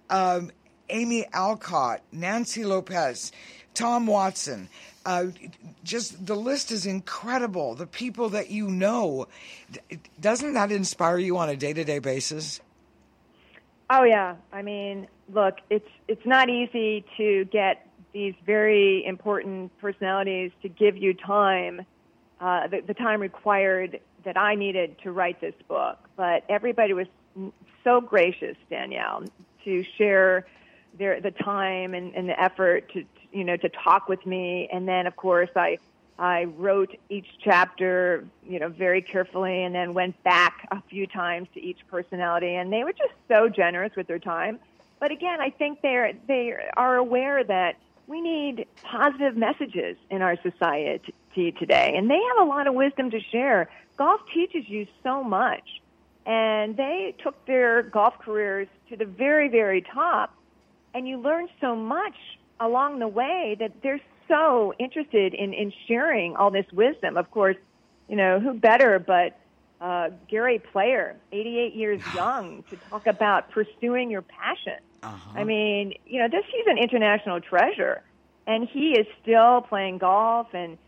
Amy Alcott, Nancy Lopez, Tom Watson. Just the list is incredible. The people that you know. Doesn't that inspire you on a day-to-day basis? Oh, yeah. I mean, look, it's not easy to get these very important personalities to give you time, the time required that I needed to write this book. But everybody was so gracious, Danielle, to share the time and the effort to talk with me. And then, of course, I wrote each chapter, very carefully, and then went back a few times to each personality. And they were just so generous with their time. But again, I think they are aware that we need positive messages in our society today. And they have a lot of wisdom to share. Golf teaches you so much. And they took their golf careers to the very, very top. And you learn so much along the way that they're so interested in sharing all this wisdom. Of course, who better but Gary Player, 88 years young, to talk about pursuing your passion. I mean, he's an international treasure, and he is still playing golf and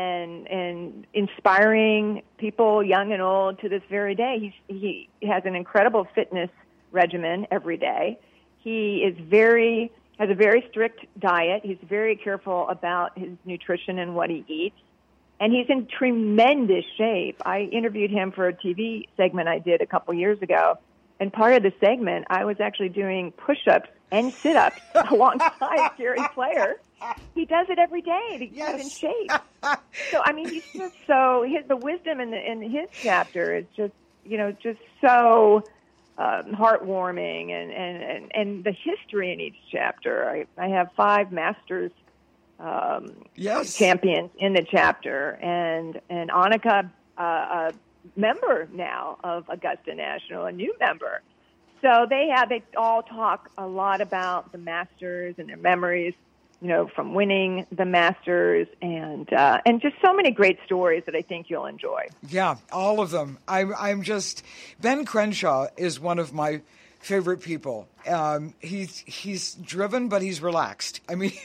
inspiring people, young and old, to this very day. He has an incredible fitness regimen every day. He has a very strict diet. He's very careful about his nutrition and what he eats. And he's in tremendous shape. I interviewed him for a TV segment I did a couple years ago. And part of the segment, I was actually doing push-ups and sit-ups alongside Gary Player. He does it every day to get in shape. So, I mean, he's just the wisdom in his chapter is just so heartwarming, and the history in each chapter. I have 5 Masters champions in the chapter, and Annika, a member now of Augusta National, a new member. So they all talk a lot about the Masters and their memories, from winning the Masters, and just so many great stories that I think you'll enjoy. Yeah, all of them. I'm just, Ben Crenshaw is one of my favorite people. He's driven, but he's relaxed. I mean,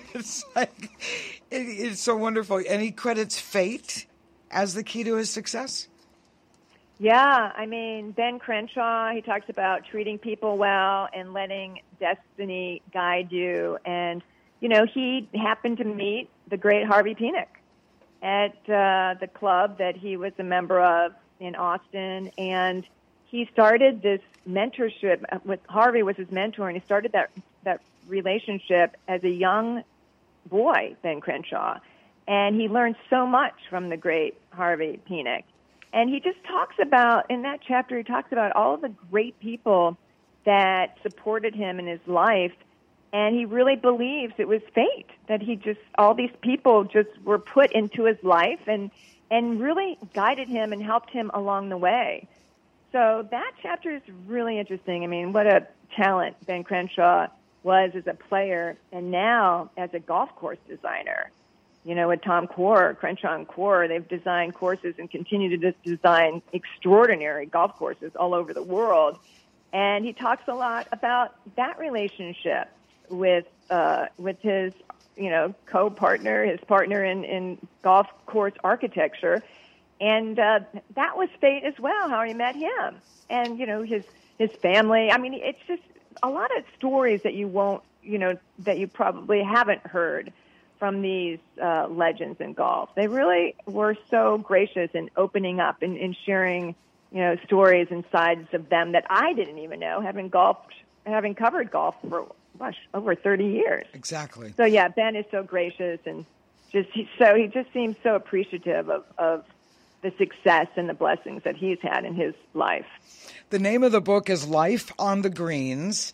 it's so wonderful. And he credits fate as the key to his success. Yeah, I mean, Ben Crenshaw, he talks about treating people well and letting destiny guide you. And, he happened to meet the great Harvey Penick at the club that he was a member of in Austin. And he started this mentorship with Harvey was his mentor, and he started that relationship as a young boy, Ben Crenshaw. And he learned so much from the great Harvey Penick. And he just talks about, in that chapter, he talks about all of the great people that supported him in his life. And he really believes it was fate, that all these people just were put into his life and really guided him and helped him along the way. So that chapter is really interesting. I mean, what a talent Ben Crenshaw was as a player and now as a golf course designer. with Tom Quirk, Crenshaw and Quirk, they've designed courses and continue to design extraordinary golf courses all over the world. And he talks a lot about that relationship with his, co-partner, his partner in golf course architecture. And that was fate as well, how he met him. And, his family. I mean, it's just a lot of stories that you won't, that you probably haven't heard from these legends in golf. They really were so gracious in opening up and sharing, stories and sides of them that I didn't even know, having covered golf for, over 30 years. Exactly. So, yeah, Ben is so gracious, and he just seems so appreciative of the success and the blessings that he's had in his life. The name of the book is Life on the Greens.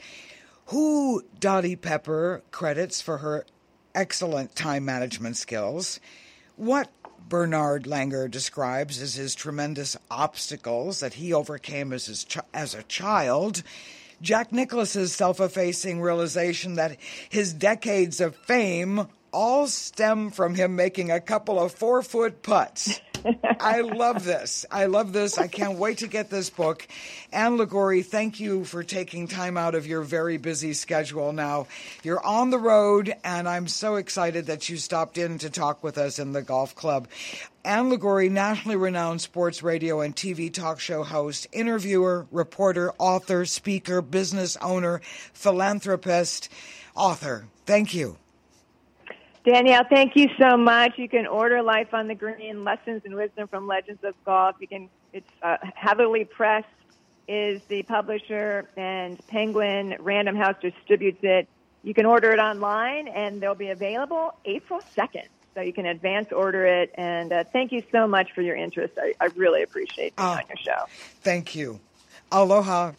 Who Dottie Pepper credits for her excellent time management skills, what Bernard Langer describes as his tremendous obstacles that he overcame as a child, Jack Nicklaus's self-effacing realization that his decades of fame all stem from him making a couple of 4-foot putts. I love this. I can't wait to get this book. Ann Liguori, thank you for taking time out of your very busy schedule now. You're on the road, and I'm so excited that you stopped in to talk with us in the golf club. Ann Liguori, nationally renowned sports radio and TV talk show host, interviewer, reporter, author, speaker, business owner, philanthropist, author. Thank you. Danielle, thank you so much. You can order Life on the Green, Lessons and Wisdom from Legends of Golf. It's Heatherly Press is the publisher, and Penguin Random House distributes it. You can order it online, and they'll be available April 2nd. So you can advance order it. And thank you so much for your interest. I really appreciate being on your show. Thank you. Aloha.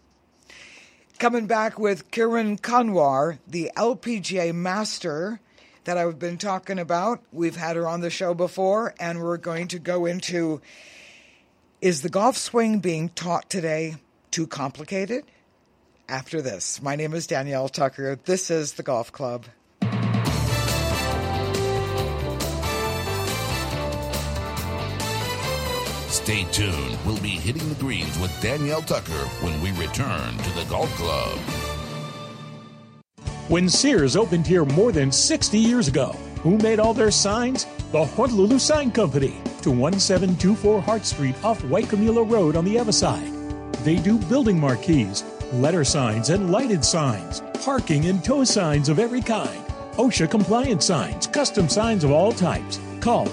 Coming back with Kiran Kanwar, the LPGA master that I've been talking about. We've had her on the show before, and we're going to go into, is the golf swing being taught today too complicated? After this, my name is Danielle Tucker. This is The Golf Club. Stay tuned. We'll be hitting the greens with Danielle Tucker when we return to The Golf Club. When Sears opened here more than 60 years ago, who made all their signs? The Honolulu Sign Company, to 1724 Hart Street off Waikimula Road on the Ewa side. They do building marquees, letter signs and lighted signs, parking and tow signs of every kind, OSHA compliant signs, custom signs of all types. Call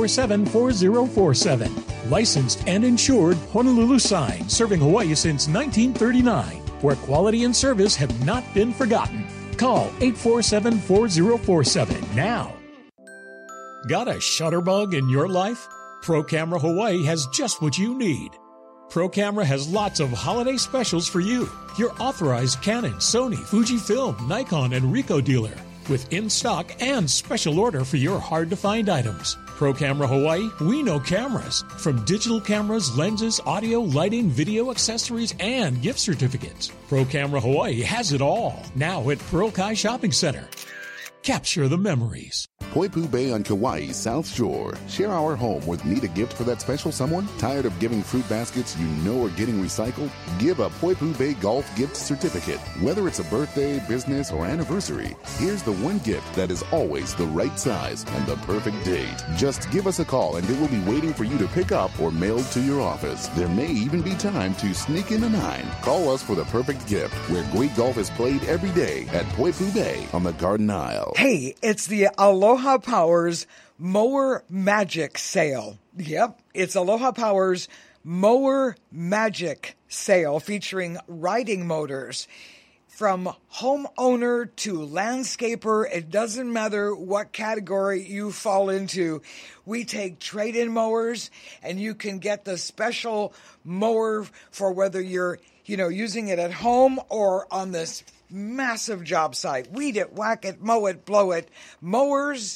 847-4047. Licensed and insured Honolulu Sign, serving Hawaii since 1939, where quality and service have not been forgotten. Call 847-4047 now. Got a shutterbug in your life? Pro Camera Hawaii has just what you need. Pro Camera has lots of holiday specials for you. Your authorized Canon, Sony, Fujifilm, Nikon, and Ricoh dealer, with in-stock and special order for your hard-to-find items. Pro Camera Hawaii, we know cameras. From digital cameras, lenses, audio, lighting, video accessories, and gift certificates. Pro Camera Hawaii has it all. Now at Pearl Kai Shopping Center. Capture the memories. Poipu Bay on Kauai's South Shore. Share our home with need a gift for that special someone? Tired of giving fruit baskets you know are getting recycled? Give a Poipu Bay Golf gift certificate. Whether it's a birthday, business, or anniversary, here's the one gift that is always the right size and the perfect date. Just give us a call and it will be waiting for you to pick up or mailed to your office. There may even be time to sneak in a 9. Call us for the perfect gift, where great golf is played every day at Poipu Bay on the Garden Isle. Hey, it's the Aloha Powers Mower Magic Sale. Yep, it's Aloha Powers Mower Magic Sale, featuring riding motors. From homeowner to landscaper, it doesn't matter what category you fall into. We take trade-in mowers, and you can get the special mower for whether you're, using it at home or on this massive job site. Weed it, whack it, mow it, blow it. Mowers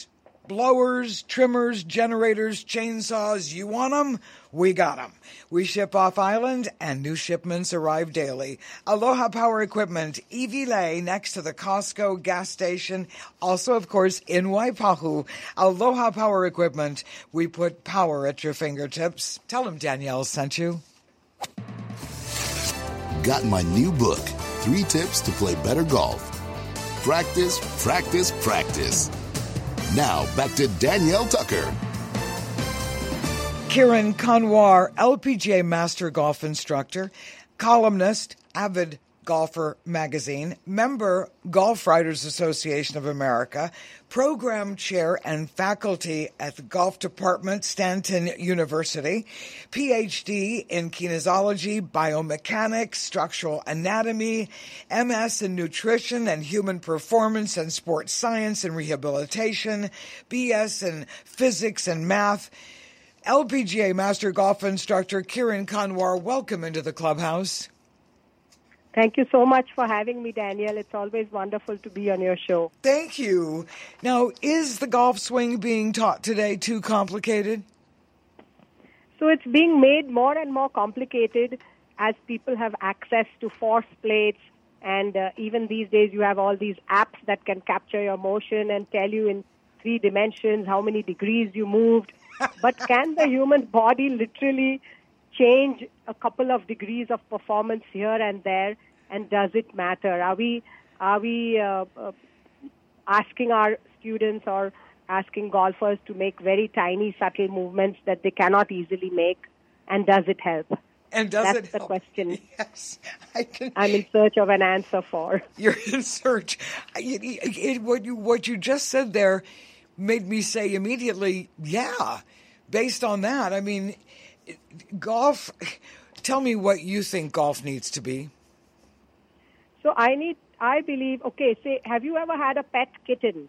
blowers, trimmers, generators, chainsaws. You want them? We got them. We ship off island, and new shipments arrive daily. Aloha Power Equipment, Iwilei, next to the Costco gas station. Also, of course, in Waipahu. Aloha Power Equipment. We put power at your fingertips. Tell them Danielle sent you. Got my new book, 3 Tips to Play Better Golf. Practice, practice, practice. Now, back to Danielle Tucker. Kiran Kanwar, LPGA Master Golf Instructor, columnist, avid golfer magazine, member Golf Writers Association of America, program chair and faculty at the Golf Department, Stanton University, PhD in kinesiology, biomechanics, structural anatomy, MS in nutrition and human performance and sports science and rehabilitation, BS in physics and math. LPGA Master Golf Instructor Kiran Kanwar, welcome into the clubhouse. Thank you so much for having me, Danielle. It's always wonderful to be on your show. Thank you. Now, is the golf swing being taught today too complicated? So it's being made more and more complicated as people have access to force plates, and even these days you have all these apps that can capture your motion and tell you in 3 dimensions how many degrees you moved. But can the human body literally change a couple of degrees of performance here and there, and does it matter? Are we asking our students or asking golfers to make very tiny, subtle movements that they cannot easily make, and does it help? And does That's it the help? question. Yes, I'm in search of an answer for. You're in search. What you just said there made me say immediately, yeah. Based on that, I mean, golf. Tell me what you think golf needs to be. So I believe. Okay, say, have you ever had a pet kitten?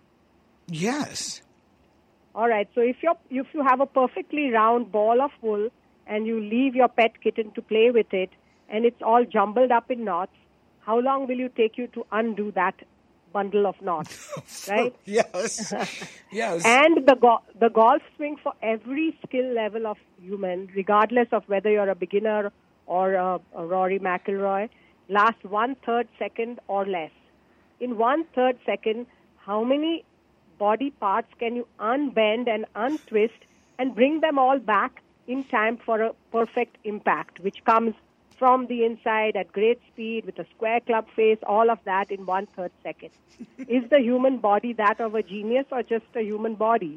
Yes. All right. So if you have a perfectly round ball of wool and you leave your pet kitten to play with it, and it's all jumbled up in knots, how long will you take you to undo that bundle of knots, right? Yes. Yes. And the golf swing for every skill level of human, regardless of whether you're a beginner or a Rory McIlroy, lasts 1/3 second or less. In 1/3 second, how many body parts can you unbend and untwist and bring them all back in time for a perfect impact, which comes from the inside at great speed with a square club face, all of that in 1/3 second. Is the human body that of a genius or just a human body?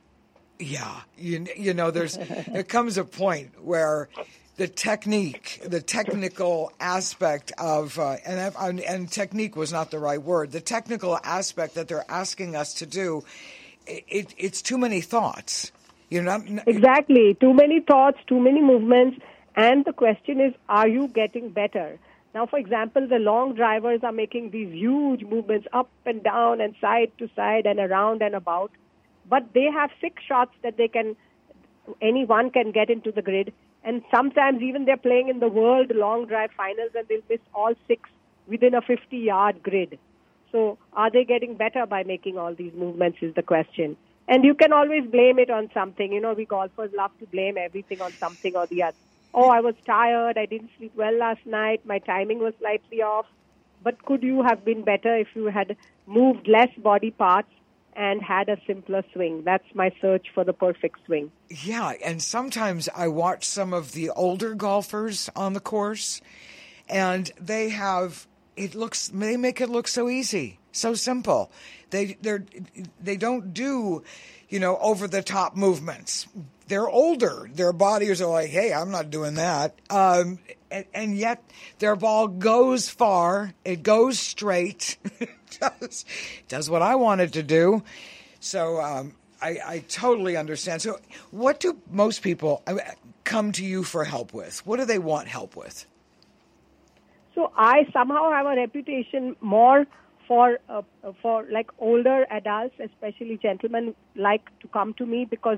Yeah. You know, there comes a point where the technical aspect of, and technique was not the right word, the technical aspect that they're asking us to do, it's too many thoughts. Exactly. Too many thoughts, too many movements. And the question is, are you getting better? Now, for example, the long drivers are making these huge movements up and down and side to side and around and about. But they have 6 shots that anyone can get into the grid. And sometimes even they're playing in the World Long Drive Finals and they'll miss all 6 within a 50-yard grid. So are they getting better by making all these movements is the question. And you can always blame it on something. You know, we golfers love to blame everything on something or the other. Oh, I was tired, I didn't sleep well last night, my timing was slightly off. But could you have been better if you had moved less body parts and had a simpler swing? That's my search for the perfect swing. Yeah, and sometimes I watch some of the older golfers on the course, and they make it look so easy, so simple. They don't do, over the top movements. They're older. Their bodies are like, hey, I'm not doing that. And yet their ball goes far. It goes straight. It does what I want it to do. So I totally understand. So what do most people come to you for help with? What do they want help with? So I somehow have a reputation more for like older adults, especially gentlemen, like to come to me because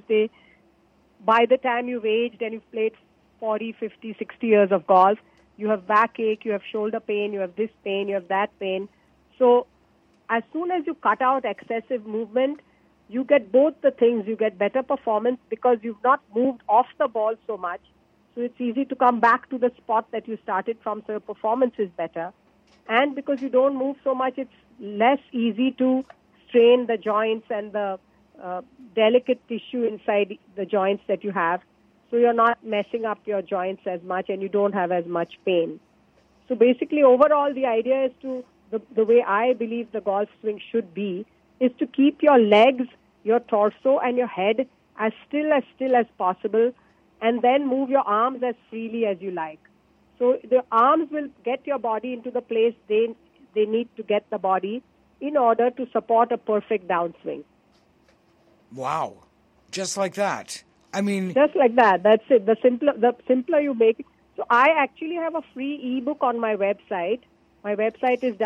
by the time you've aged and you've played 40, 50, 60 years of golf, you have backache, you have shoulder pain, you have this pain, you have that pain. So as soon as you cut out excessive movement, you get both the things. You get better performance because you've not moved off the ball so much. So it's easy to come back to the spot that you started from, so your performance is better. And because you don't move so much, it's less easy to strain the joints and the delicate tissue inside the joints that you have. So you're not messing up your joints as much and you don't have as much pain. So basically, overall, the idea is to, the way I believe the golf swing should be, is to keep your legs, your torso, and your head as still as possible, and then move your arms as freely as you like. So the arms will get your body into the place they need to get the body in order to support a perfect downswing. Wow. Just like that. I mean... Just like that. That's it. The simpler you make it. So I actually have a free ebook on my website. My website is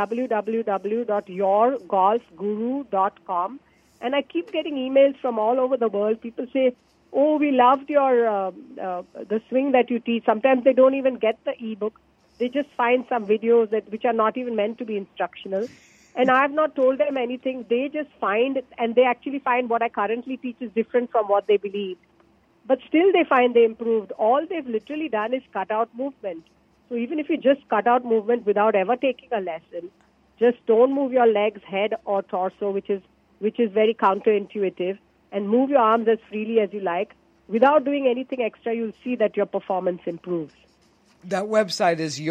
www.yourgolfguru.com. And I keep getting emails from all over the world. People say, oh, we loved your the swing that you teach. Sometimes they don't even get the ebook. They just find some videos which are not even meant to be instructional. And I have not told them anything. They just find, and they actually find what I currently teach is different from what they believe. But still they find they improved. All they've literally done is cut out movement. So even if you just cut out movement without ever taking a lesson, just don't move your legs, head, or torso, which is very counterintuitive, and move your arms as freely as you like. Without doing anything extra, you'll see that your performance improves. That website is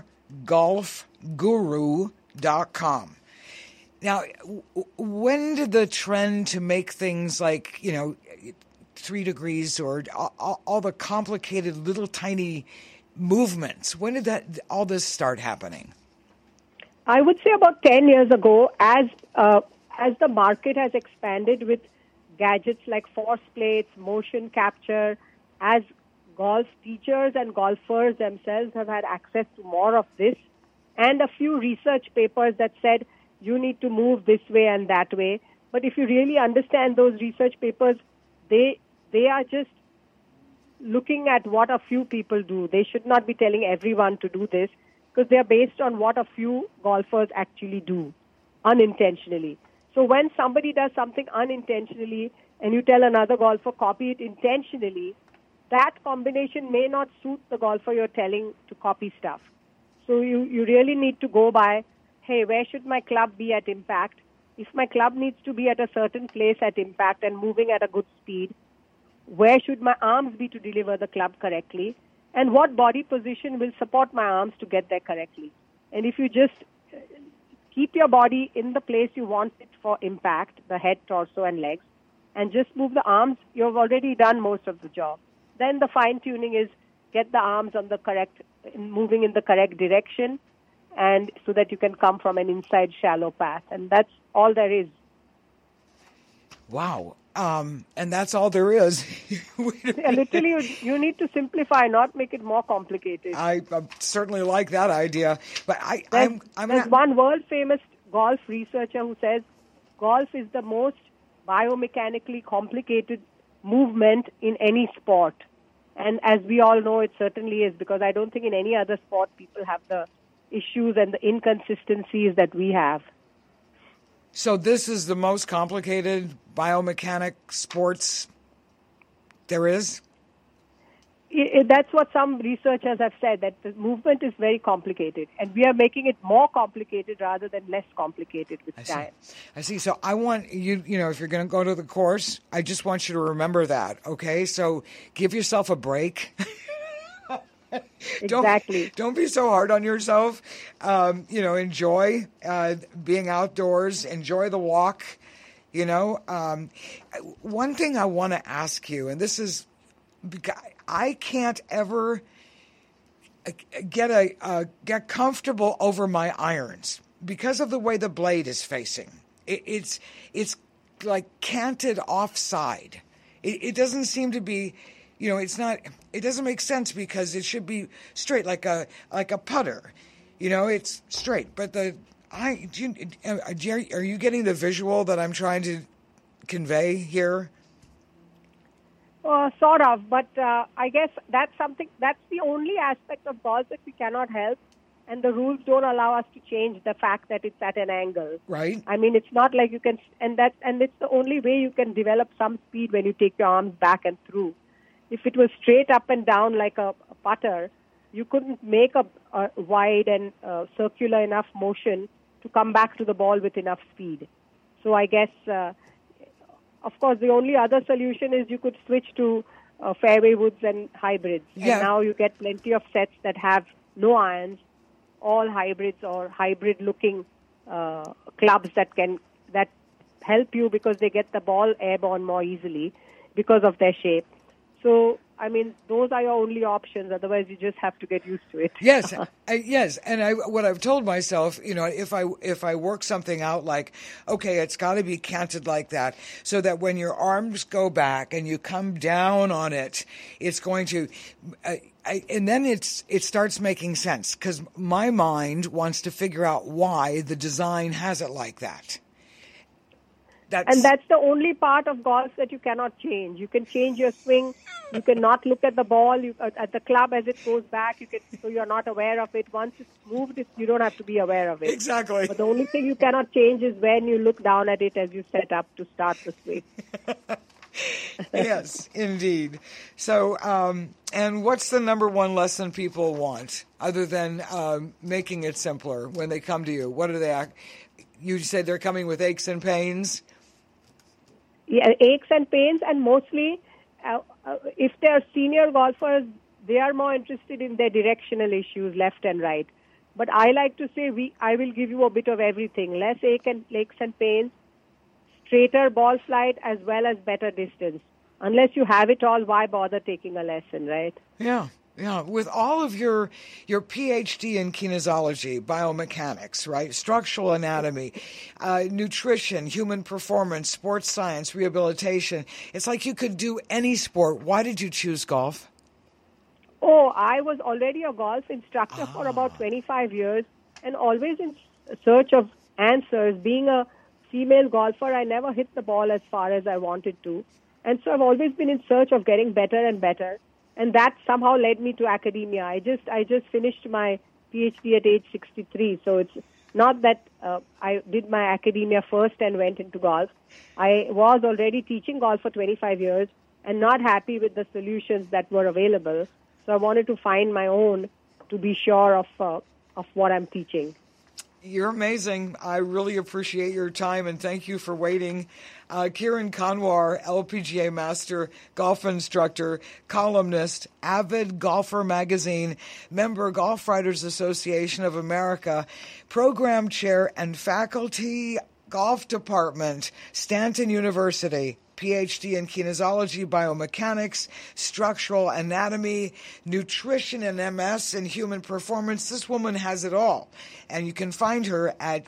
yourgolfguru.com. Now, when did the trend to make things like, 3 degrees or all the complicated little tiny movements, when did all this start happening? I would say about 10 years ago, as the market has expanded with gadgets like force plates, motion capture, as golf teachers and golfers themselves have had access to more of this, and a few research papers that said you need to move this way and that way. But if you really understand those research papers, they are just looking at what a few people do. They should not be telling everyone to do this because they are based on what a few golfers actually do unintentionally. So when somebody does something unintentionally and you tell another golfer copy it intentionally, that combination may not suit the golfer you're telling to copy stuff. So you really need to go by, hey, where should my club be at impact? If my club needs to be at a certain place at impact and moving at a good speed, where should my arms be to deliver the club correctly? And what body position will support my arms to get there correctly? And if you just keep your body in the place you want it for impact, the head, torso, and legs, and just move the arms, you've already done most of the job. Then the fine-tuning is get the arms on the moving in the correct direction, and so that you can come from an inside shallow path. And that's all there is. Wow. And that's all there is. Literally, you need to simplify, not make it more complicated. I certainly like that idea. But there's one world-famous golf researcher who says golf is the most biomechanically complicated movement in any sport. And as we all know, it certainly is, because I don't think in any other sport people have the issues and the inconsistencies that we have. So this is the most complicated biomechanic sports there is? That's what some researchers have said, that the movement is very complicated. And we are making it more complicated rather than less complicated with time. I see. So I want you, if you're going to go to the course, I just want you to remember that, okay? So give yourself a break. Exactly. Don't be so hard on yourself. Enjoy being outdoors. Enjoy the walk. One thing I want to ask you, and this is, I can't ever get comfortable over my irons because of the way the blade is facing. It's like canted offside. It doesn't seem to be. It's not. It doesn't make sense because it should be straight, like a putter. It's straight. But are you getting the visual that I'm trying to convey here? Sort of, but I guess that's the only aspect of golf that we cannot help. and the rules don't allow us to change the fact that it's at an angle. Right. I mean, it's not like you can, and it's the only way you can develop some speed when you take your arms back and through. If it was straight up and down like a putter, you couldn't make a wide and circular enough motion to come back to the ball with enough speed. So I guess, of course, the only other solution is you could switch to fairway woods and hybrids. Yeah. And now you get plenty of sets that have no irons, all hybrids or hybrid-looking clubs that help you because they get the ball airborne more easily because of their shape. So, I mean, those are your only options. Otherwise, you just have to get used to it. Yes, yes. And what I've told myself, if I work something out like, okay, it's got to be canted like that, so that when your arms go back and you come down on it, it's going to, and then it starts making sense because my mind wants to figure out why the design has it like that. And that's the only part of golf that you cannot change. You can change your swing. You cannot look at the ball, at the club as it goes back. So you're not aware of it. Once it's moved, you don't have to be aware of it. Exactly. But the only thing you cannot change is when you look down at it as you set up to start the swing. Yes, indeed. So, and what's the number one lesson people want other than making it simpler when they come to you? What are they? You said they're coming with aches and pains? Yeah, aches and pains, and mostly if they are senior golfers, they are more interested in their directional issues, left and right. But I like to say I will give you a bit of everything, less aches and pains, straighter ball flight, as well as better distance. Unless you have it all, why bother taking a lesson, right? Yeah. Yeah, with all of your PhD in kinesiology, biomechanics, right, structural anatomy, nutrition, human performance, sports science, rehabilitation, it's like you could do any sport. Why did you choose golf? Oh, I was already a golf instructor for about 25 years and always in search of answers. Being a female golfer, I never hit the ball as far as I wanted to. And so I've always been in search of getting better and better. And that somehow led me to academia. I just finished my PhD at age 63. So it's not that I did my academia first and went into golf. I was already teaching golf for 25 years and not happy with the solutions that were available. So I wanted to find my own to be sure of what I'm teaching. You're amazing. I really appreciate your time, and thank you for waiting. Kiran Kanwar, LPGA master, golf instructor, columnist, avid golfer magazine, member Golf Writers Association of America, program chair and faculty golf department, Stanton University. PhD in kinesiology, biomechanics, structural anatomy, nutrition, and MS in human performance. This woman has it all. And you can find her at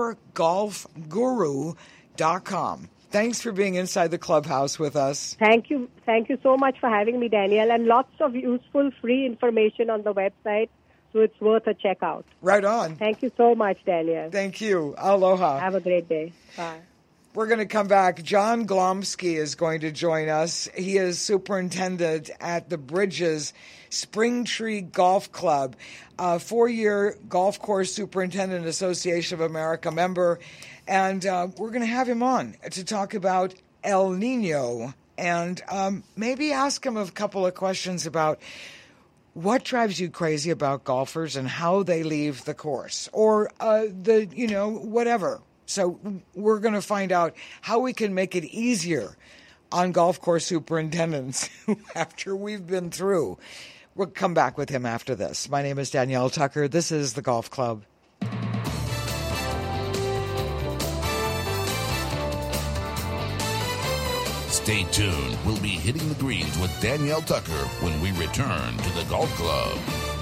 yourgolfguru.com. Thanks for being inside the clubhouse with us. Thank you. Thank you so much for having me, Danielle. And lots of useful free information on the website, so it's worth a check out. Right on. Thank you so much, Danielle. Thank you. Aloha. Have a great day. Bye. We're going to come back. John Glomsky is going to join us. He is superintendent at the Bridges Springtree Golf Club, a 4-year golf course superintendent Association of America member. And we're going to have him on to talk about El Nino and maybe ask him a couple of questions about what drives you crazy about golfers and how they leave the course or whatever. So we're going to find out how we can make it easier on golf course superintendents after we've been through. We'll come back with him after this. My name is Danielle Tucker. This is The Golf Club. Stay tuned. We'll be hitting the greens with Danielle Tucker when we return to The Golf Club.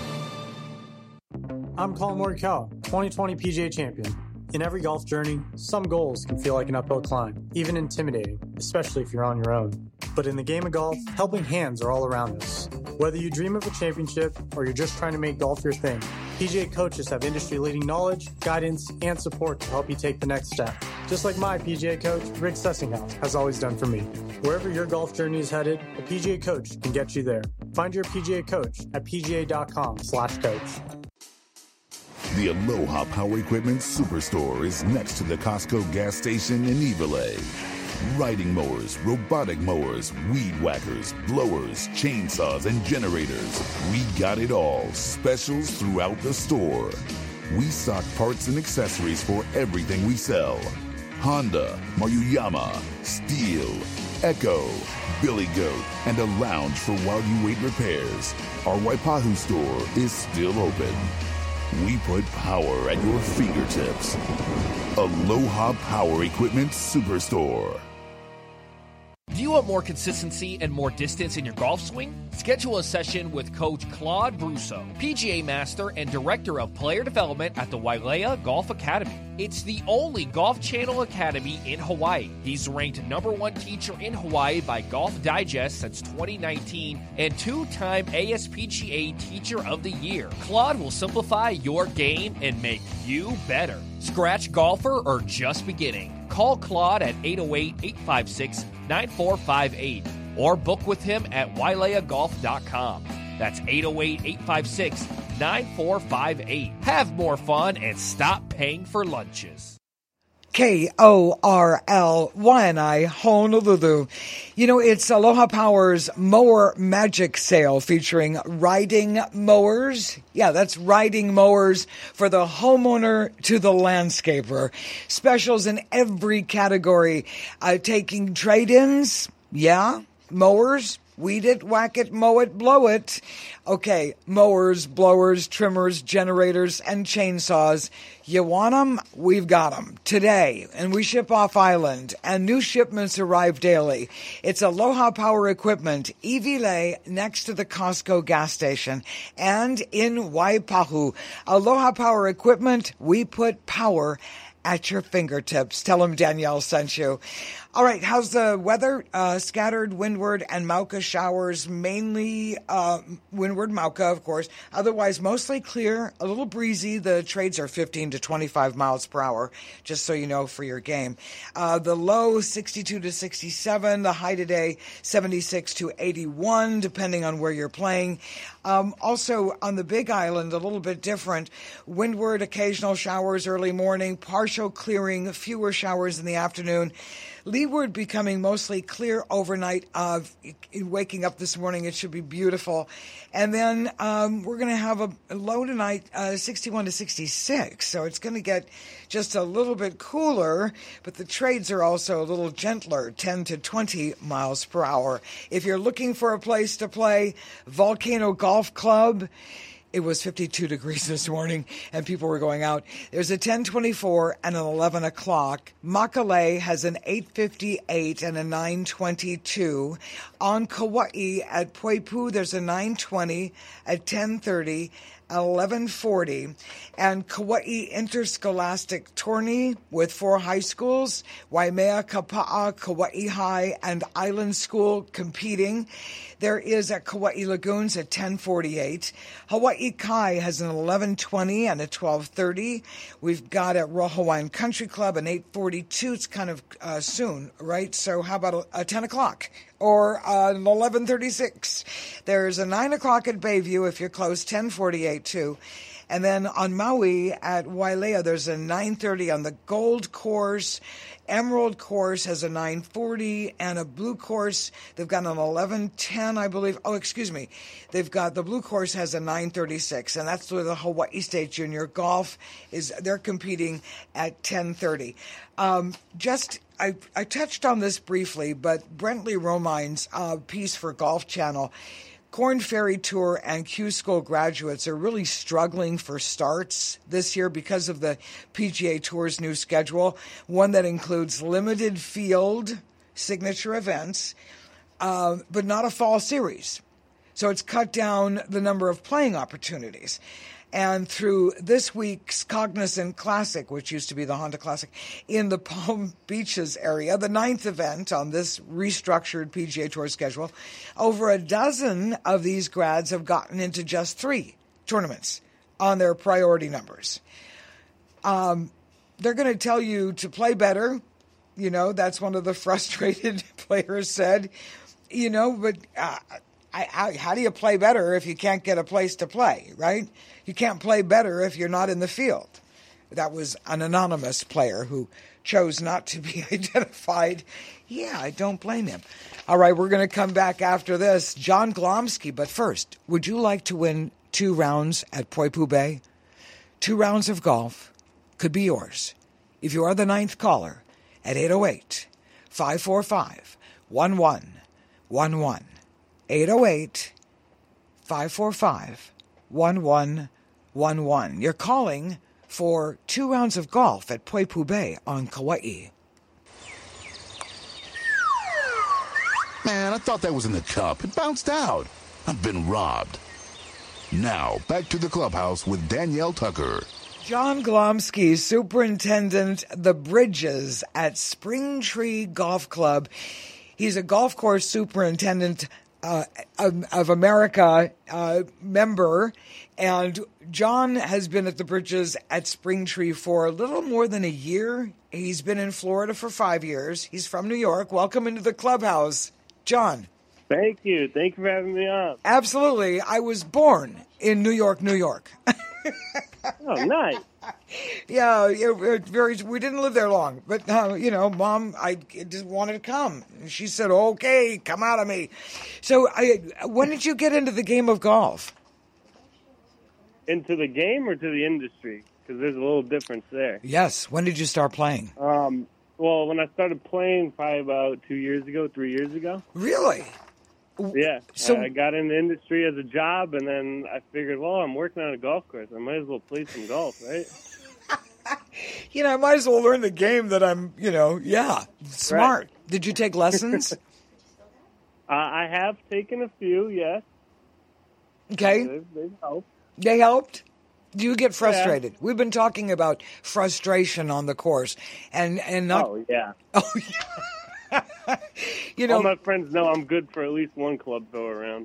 I'm Colin Morikawa, 2020 PGA champion. In every golf journey, some goals can feel like an uphill climb, even intimidating, especially if you're on your own. But in the game of golf, helping hands are all around us. Whether you dream of a championship or you're just trying to make golf your thing, PGA coaches have industry-leading knowledge, guidance, and support to help you take the next step. Just like my PGA coach, Rick Sessinghouse, has always done for me. Wherever your golf journey is headed, a PGA coach can get you there. Find your PGA coach at pga.com/coach. The Aloha Power Equipment Superstore is next to the Costco gas station in Iwilei. Riding mowers, robotic mowers, weed whackers, blowers, chainsaws, and generators. We got it all. Specials throughout the store. We stock parts and accessories for everything we sell. Honda, Maruyama, Steel, Echo, Billy Goat, and a lounge for while you wait repairs. Our Waipahu store is still open. We put power at your fingertips. Aloha Power Equipment Superstore. Do you want more consistency and more distance in your golf swing? Schedule a session with Coach Claude Brousseau, PGA Master and Director of Player Development at the Wailea Golf Academy. It's the only Golf Channel Academy in Hawaii. He's ranked #1 teacher in Hawaii by Golf Digest since 2019 and 2-time ASPGA Teacher of the Year. Claude will simplify your game and make you better. Scratch golfer or just beginning? Call Claude at 808-856-9458 or book with him at waileagolf.com. That's 808-856-9458. Have more fun and stop paying for lunches. KORL-YNI, Honolulu. You know, it's Aloha Power's Mower Magic Sale featuring riding mowers. Yeah, that's riding mowers for the homeowner to the landscaper. Specials in every category. Taking trade-ins. Yeah, mowers. Weed it, whack it, mow it, blow it. Okay, mowers, blowers, trimmers, generators, and chainsaws. You want them? We've got them today. And we ship off island, and new shipments arrive daily. It's Aloha Power Equipment, Iwilei, next to the Costco gas station, and in Waipahu. Aloha Power Equipment, we put power at your fingertips. Tell them Danielle sent you. All right, how's the weather? Scattered windward and Mauka showers, mainly windward Mauka, of course. Otherwise, mostly clear, a little breezy. The trades are 15 to 25 miles per hour, just so you know for your game. The low, 62 to 67. The high today, 76 to 81, depending on where you're playing. Also, on the Big Island, a little bit different. Windward, occasional showers early morning, partial clearing, fewer showers in the afternoon. Leeward becoming mostly clear overnight. Waking up this morning, it should be beautiful. And then we're going to have a low tonight, 61 to 66. So it's going to get just a little bit cooler, but the trades are also a little gentler, 10 to 20 miles per hour. If you're looking for a place to play, Volcano Golf Club. It was 52 degrees this morning, and people were going out. There's a 10:24 and an 11 o'clock. Makale has an 8:58 and a 9:22. On Kauai at Poipu, there's a 9:20 at 10:30. 11:40, and Kauai Interscholastic Tourney with 4 high schools, Waimea, Kapa'a, Kauai High, and Island School competing. There is at Kauai Lagoons at 10:48. Hawaii Kai has an 11:20 and a 12:30. We've got at Royal Hawaiian Country Club an 8:42. It's kind of soon, right? So how about a 10 o'clock? Or an 11:36. There's a 9 o'clock at Bayview if you're close, 10:48 too. And then on Maui at Wailea, there's a 9:30 on the Gold Course. Emerald Course has a 9:40 and a Blue Course. They've got an 11:10, I believe. Oh, excuse me. They've got the Blue Course has a 9:36, and that's where the Hawaii State Junior Golf is. They're competing at 10:30. I touched on this briefly, but Brentley Romine's piece for Golf Channel, Korn Ferry Tour and Q School graduates are really struggling for starts this year because of the PGA Tour's new schedule, one that includes limited field signature events, but not a fall series. So it's cut down the number of playing opportunities. And through this week's Cognizant Classic, which used to be the Honda Classic, in the Palm Beaches area, the 9th event on this restructured PGA Tour schedule, over a dozen of these grads have gotten into just 3 tournaments on their priority numbers. They're going to tell you to play better. You know, that's one of the frustrated players said. You know, but how do you play better if you can't get a place to play, right? You can't play better if you're not in the field. That was an anonymous player who chose not to be identified. Yeah, I don't blame him. All right, we're going to come back after this. John Glomsky, but first, would you like to win 2 rounds at Poipu Bay? 2 rounds of golf could be yours if you are the 9th caller at 808-545-1111. 808-545-1111. You're calling for 2 rounds of golf at Poipu Bay on Kauai. Man, I thought that was in the cup. It bounced out. I've been robbed. Now, back to the clubhouse with Danielle Tucker. John Glomsky, Superintendent the Bridges at Springtree Golf Club. He's a golf course superintendent of America member, and John has been at the Bridges at Springtree for a little more than a year. He's been in Florida for 5 years. He's from New York. Welcome into the clubhouse, John. Thank you. Thank you for having me on. Absolutely. I was born in New York, New York. Oh, nice. Yeah, we didn't live there long, but Mom, I just wanted to come. She said, "Okay, come out of me." So, when did you get into the game of golf? Into the game or to the industry? Because there's a little difference there. Yes. When did you start playing? Well, when I started playing, probably about 3 years ago. Really? Yeah. So I got in the industry as a job, and then I figured, well, I'm working on a golf course. I might as well play some golf, right? I might as well learn the game that I'm, smart. Right. Did you take lessons? I have taken a few, yes. Okay. They've helped. They helped? Do you get frustrated? Yeah. We've been talking about frustration on the course, and not. Oh yeah. Oh yeah. All my friends know I'm good for at least one club throw around.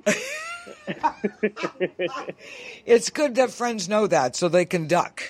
It's good that friends know that so they can duck.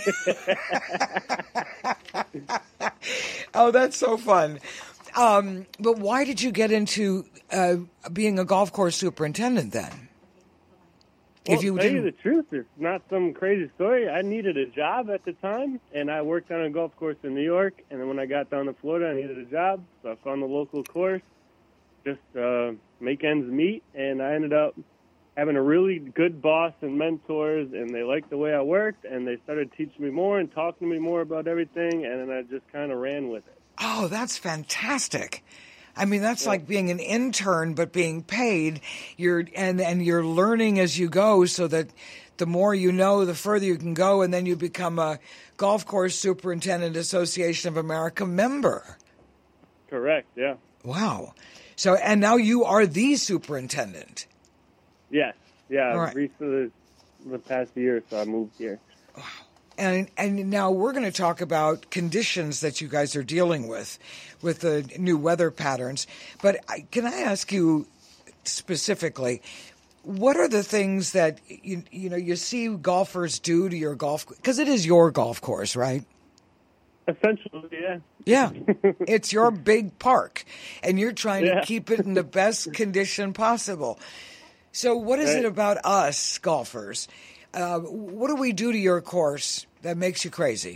Oh, that's so fun. But why did you get into being a golf course superintendent then? Well, to tell you the truth, it's not some crazy story. I needed a job at the time, and I worked on a golf course in New York, and then when I got down to Florida, I needed a job, so I found the local course, just make ends meet, and I ended up having a really good boss and mentors, and they liked the way I worked, and they started teaching me more and talking to me more about everything, and then I just kind of ran with it. Oh, that's fantastic. I mean, that's like being an intern, but being paid. You're learning as you go, so that the more you know, the further you can go, and then you become a Golf Course Superintendent Association of America member. Correct. Yeah. Wow. So, and now you are the superintendent. Yes. Yeah. Right. Recently, the past year, so I moved here. Wow. And now we're going to talk about conditions that you guys are dealing with the new weather patterns. But can I ask you specifically, what are the things that you see golfers do to your golf? Because it is your golf course, right? Essentially, yeah. Yeah, it's your big park, and you're trying to keep it in the best condition possible. So, what is it about us golfers? What do we do to your course that makes you crazy?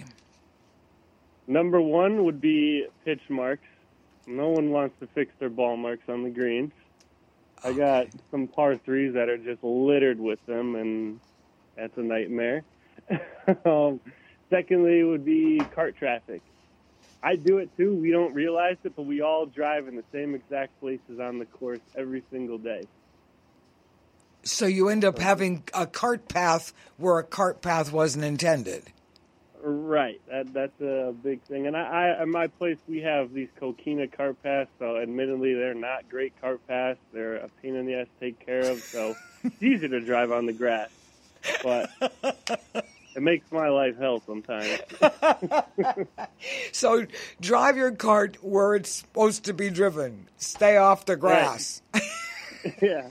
Number one would be pitch marks. No one wants to fix their ball marks on the greens. I got some par threes that are just littered with them, and that's a nightmare. Secondly would be cart traffic. I do it too. We don't realize it, but we all drive in the same exact places on the course every single day. So you end up having a cart path where a cart path wasn't intended. Right. That's a big thing. And I at my place, we have these coquina cart paths, so admittedly they're not great cart paths. They're a pain in the ass to take care of, so it's easier to drive on the grass. But it makes my life hell sometimes. So drive your cart where it's supposed to be driven. Stay off the grass. Right. Yeah.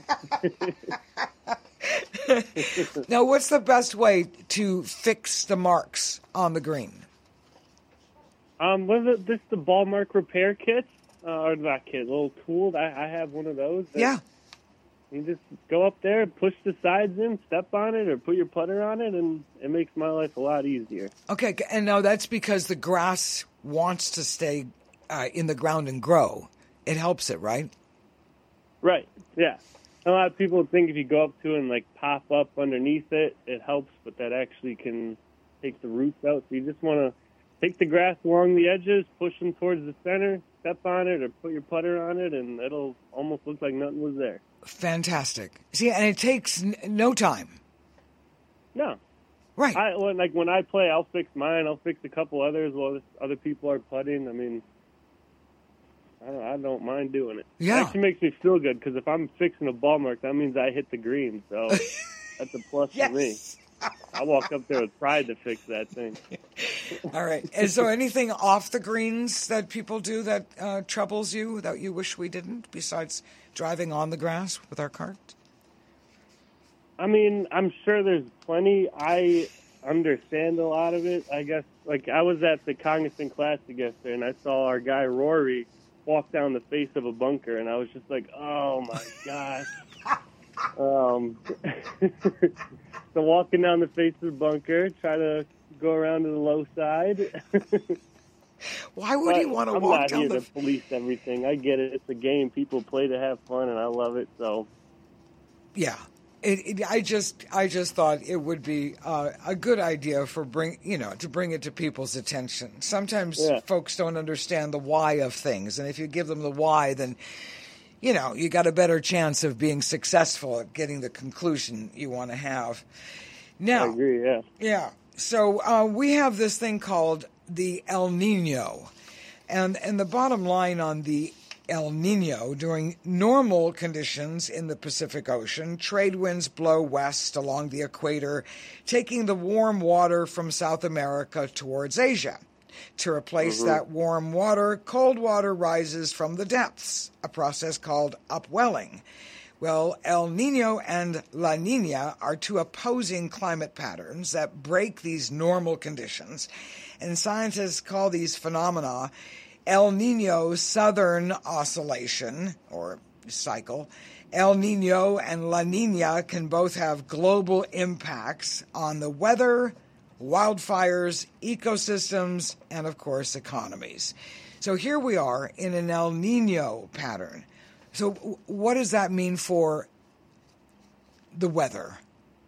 Now, what's the best way to fix the marks on the green? Was it just the ball mark repair kits? Or not kit, little tool. I have one of those. Yeah. You just go up there, push the sides in, step on it, or put your putter on it, and it makes my life a lot easier. Okay, and now that's because the grass wants to stay in the ground and grow. It helps it, right? Right, yeah. A lot of people think if you go up to it and, like, pop up underneath it, it helps, but that actually can take the roots out. So you just want to take the grass along the edges, push them towards the center, step on it, or put your putter on it, and it'll almost look like nothing was there. Fantastic. See, and it takes no time. No. Right. When I play, I'll fix mine. I'll fix a couple others while other people are putting. I mean, I don't mind doing it. Yeah. It actually makes me feel good because if I'm fixing a ball mark, that means I hit the green. So that's a plus for me. I walk up there with pride to fix that thing. All right. And so anything off the greens that people do that troubles you, that you wish we didn't, besides driving on the grass with our cart? I mean, I'm sure there's plenty. I understand a lot of it. I guess, like, I was at the Cognizant Classic yesterday, and I saw our guy Rory walk down the face of a bunker, and I was just like, oh, my gosh. So walking down the face of the bunker, try to go around to the low side. Why would you want to walk down I'm not here to police everything. I get it. It's a game. People play to have fun, and I love it. So, yeah. I just thought it would be a good idea to bring it to people's attention. Sometimes folks don't understand the why of things, and if you give them the why, then you got a better chance of being successful at getting the conclusion you want to have. Now, I agree. Yeah. Yeah. So we have this thing called the El Nino, and the bottom line on the El Nino, during normal conditions in the Pacific Ocean, trade winds blow west along the equator, taking the warm water from South America towards Asia. To replace that warm water, cold water rises from the depths, a process called upwelling. Well, El Nino and La Nina are two opposing climate patterns that break these normal conditions, and scientists call these phenomena El Nino Southern Oscillation, or cycle. El Nino and La Nina can both have global impacts on the weather, wildfires, ecosystems, and, of course, economies. So here we are in an El Nino pattern. So what does that mean for the weather?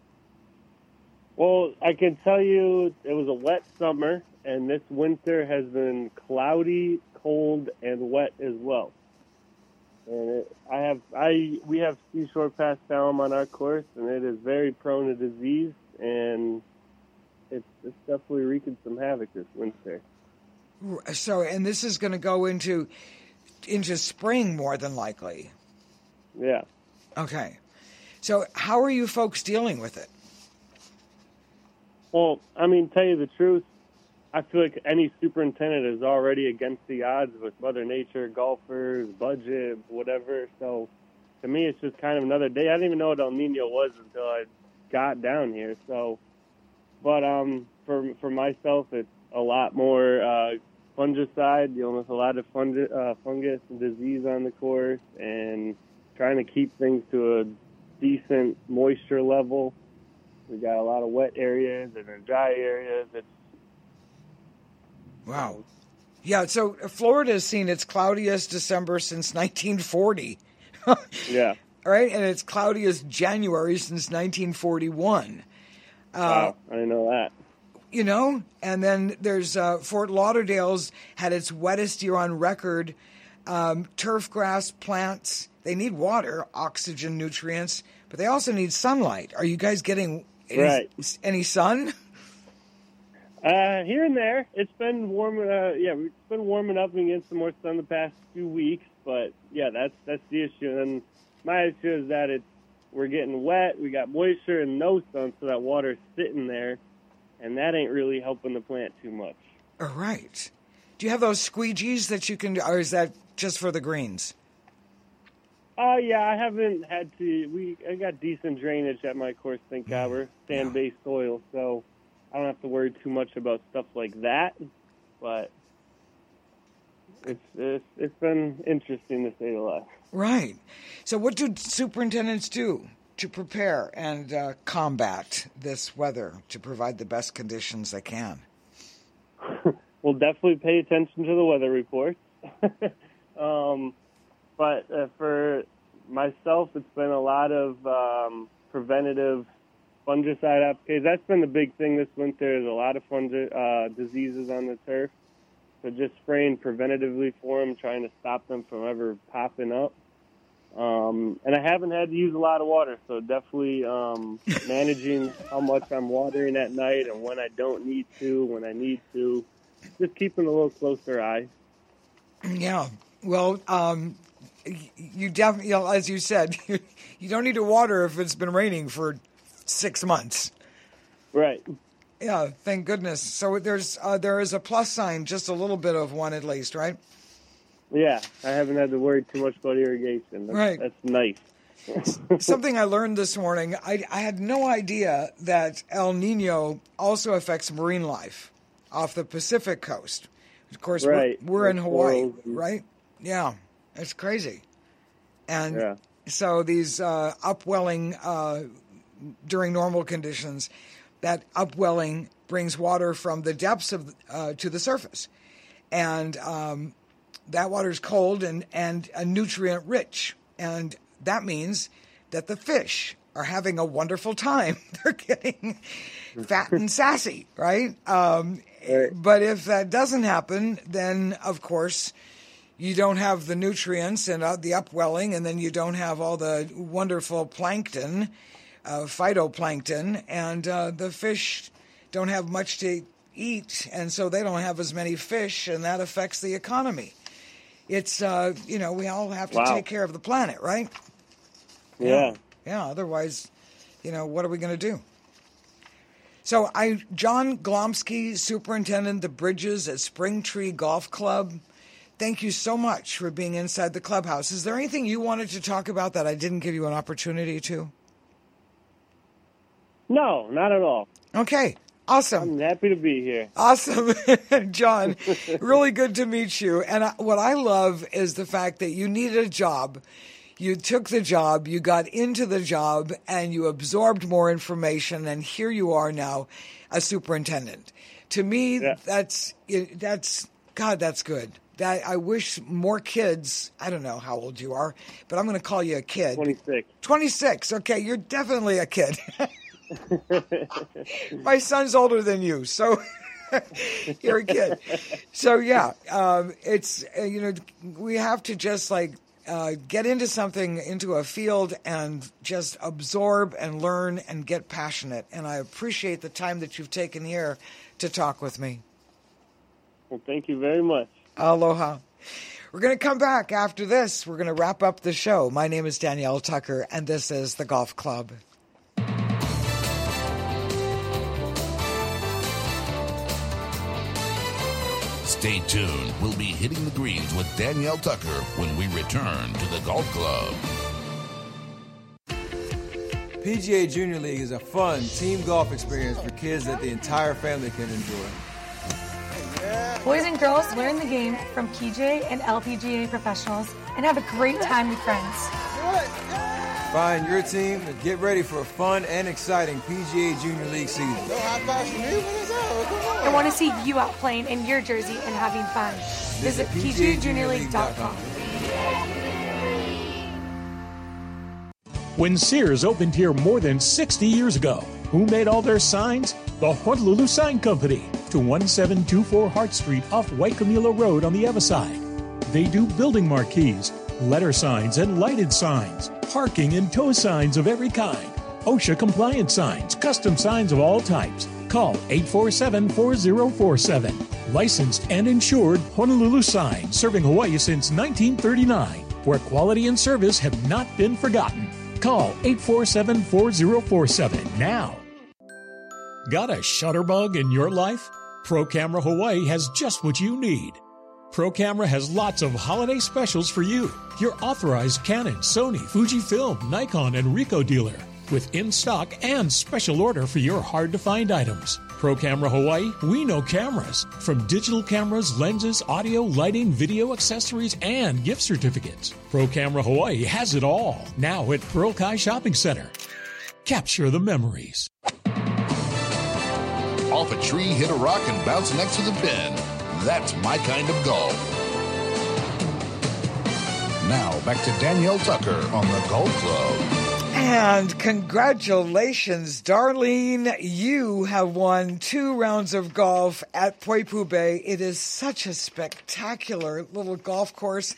Well, I can tell you it was a wet summer, and this winter has been cloudy, cold, and wet as well. And we have Seashore Pass Salem on our course, and it is very prone to disease, and it's definitely wreaking some havoc this winter. So, and this is going to go into spring more than likely. Yeah. Okay. So how are you folks dealing with it? Well, I mean, tell you the truth, I feel like any superintendent is already against the odds with Mother Nature, golfers, budget, whatever. So to me, it's just kind of another day. I didn't even know what El Nino was until I got down here. So, but for myself, it's a lot more fungicide, dealing with a lot of fungus and disease on the course, and trying to keep things to a decent moisture level. We got a lot of wet areas and dry areas. Wow. Yeah, so Florida has seen its cloudiest December since 1940. Yeah. Right? And its cloudiest January since 1941. Wow, I didn't know that. You know? And then there's Fort Lauderdale's had its wettest year on record. Turf grass plants, they need water, oxygen, nutrients, but they also need sunlight. Are you guys getting any sun? Here and there. It's been warming. It's been warming up and getting some more sun the past few weeks. But yeah, that's the issue. And my issue is that we're getting wet. We got moisture and no sun, so that water's sitting there, and that ain't really helping the plant too much. All right. Do you have those squeegees that you can do, or is that just for the greens? Yeah, I haven't had to. I got decent drainage at my course, thank God. We're sand-based soil, so I don't have to worry too much about stuff like that. But it's been interesting to say the least. Right. So what do superintendents do to prepare and combat this weather, to provide the best conditions they can? We'll definitely pay attention to the weather reports. But for myself, it's been a lot of preventative fungicide applications. That's been the big thing this winter. There's a lot of diseases on the turf. So just spraying preventatively for them, trying to stop them from ever popping up. And I haven't had to use a lot of water, so definitely managing how much I'm watering at night and when I don't need to, when I need to. Just keeping a little closer eye. Yeah. Well, you definitely, as you said, you don't need to water if it's been raining for 6 months. Right. Yeah, thank goodness. So there is a plus sign, just a little bit of one at least, right? Yeah, I haven't had to worry too much about irrigation. Right. That's nice. Something I learned this morning, I had no idea that El Nino also affects marine life off the Pacific coast. Of course, right. we're in Hawaii, right? Yeah, it's crazy. And so these upwelling during normal conditions, that upwelling brings water from the depths of to the surface. And that water is cold and nutrient rich. And that means that the fish are having a wonderful time. They're getting fat and sassy, right? But if that doesn't happen, then, of course, you don't have the nutrients and the upwelling, and then you don't have all the wonderful plankton, phytoplankton, and the fish don't have much to eat, and so they don't have as many fish, and that affects the economy. It's, we all have to take care of the planet, right? Yeah. Yeah, otherwise, what are we going to do? So John Glomsky, Superintendent of the Bridges at Spring Tree Golf Club, thank you so much for being inside the clubhouse. Is there anything you wanted to talk about that I didn't give you an opportunity to? No, not at all. Okay, awesome. I'm happy to be here. Awesome, John. Really good to meet you. And what I love is the fact that you needed a job. You took the job, you got into the job, and you absorbed more information, and here you are now, a superintendent. To me, that's good. I wish more kids, I don't know how old you are, but I'm going to call you a kid. 26. 26, okay, you're definitely a kid. My son's older than you, so you're a kid. So, it's, we have to just get into something, into a field, and just absorb and learn and get passionate. And I appreciate the time that you've taken here to talk with me. Well, thank you very much. Aloha. We're going to come back after this. We're going to wrap up the show. My name is Danielle Tucker, and this is The Golf Club. Stay tuned. We'll be hitting the greens with Danielle Tucker when we return to the Golf Club. PGA Junior League is a fun team golf experience for kids that the entire family can enjoy. Boys and girls learn the game from PGA and LPGA professionals and have a great time with friends. Find your team and get ready for a fun and exciting PGA Junior League season. I want to see you out playing in your jersey and having fun. Visit PGAJuniorLeague.com. When Sears opened here more than 60 years ago, who made all their signs? The Honolulu Sign Company, to 1724 Hart Street off Waikimila Road on the Ewa side. They do building marquees, letter signs and lighted signs, parking and tow signs of every kind, OSHA compliant signs, custom signs of all types. Call 847-4047. Licensed and insured Honolulu Sign, serving Hawaii since 1939, where quality and service have not been forgotten. Call 847-4047 now. Got a shutterbug in your life? Pro Camera Hawaii has just what you need. Pro Camera has lots of holiday specials for you. Your authorized Canon, Sony, Fujifilm, Nikon, and Ricoh dealer. with in-stock and special order for your hard-to-find items. Pro Camera Hawaii, we know cameras. From digital cameras, lenses, audio, lighting, video, accessories, and gift certificates. Pro Camera Hawaii has it all. Now at Pearl Kai Shopping Center. Capture the memories. Off a tree, hit a rock, and bounce next to the pin. That's my kind of golf. Now back to Danielle Tucker on the Golf Club. And congratulations, Darlene. You have won 2 rounds of golf at Poipu Bay. It is such a spectacular little golf course.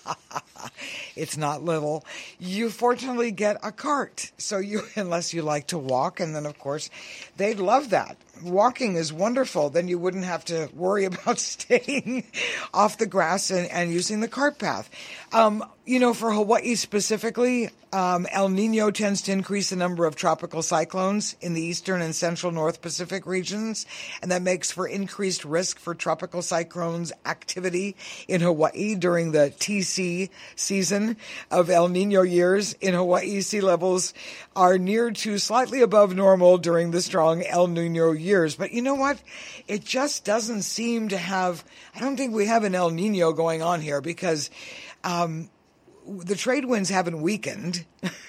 It's not little. You fortunately get a cart. So unless you like to walk, and then of course they'd love that. Walking is wonderful. Then you wouldn't have to worry about staying off the grass and using the cart path. For Hawaii specifically, El Nino tends to increase the number of tropical cyclones in the eastern and central North Pacific regions, and that makes for increased risk for tropical cyclones activity in Hawaii during the TC season of El Nino years. In Hawaii, sea levels are near to slightly above normal during the strong El Nino years. But you know what? It just doesn't seem to have, I don't think we have an El Nino going on here because the trade winds haven't weakened.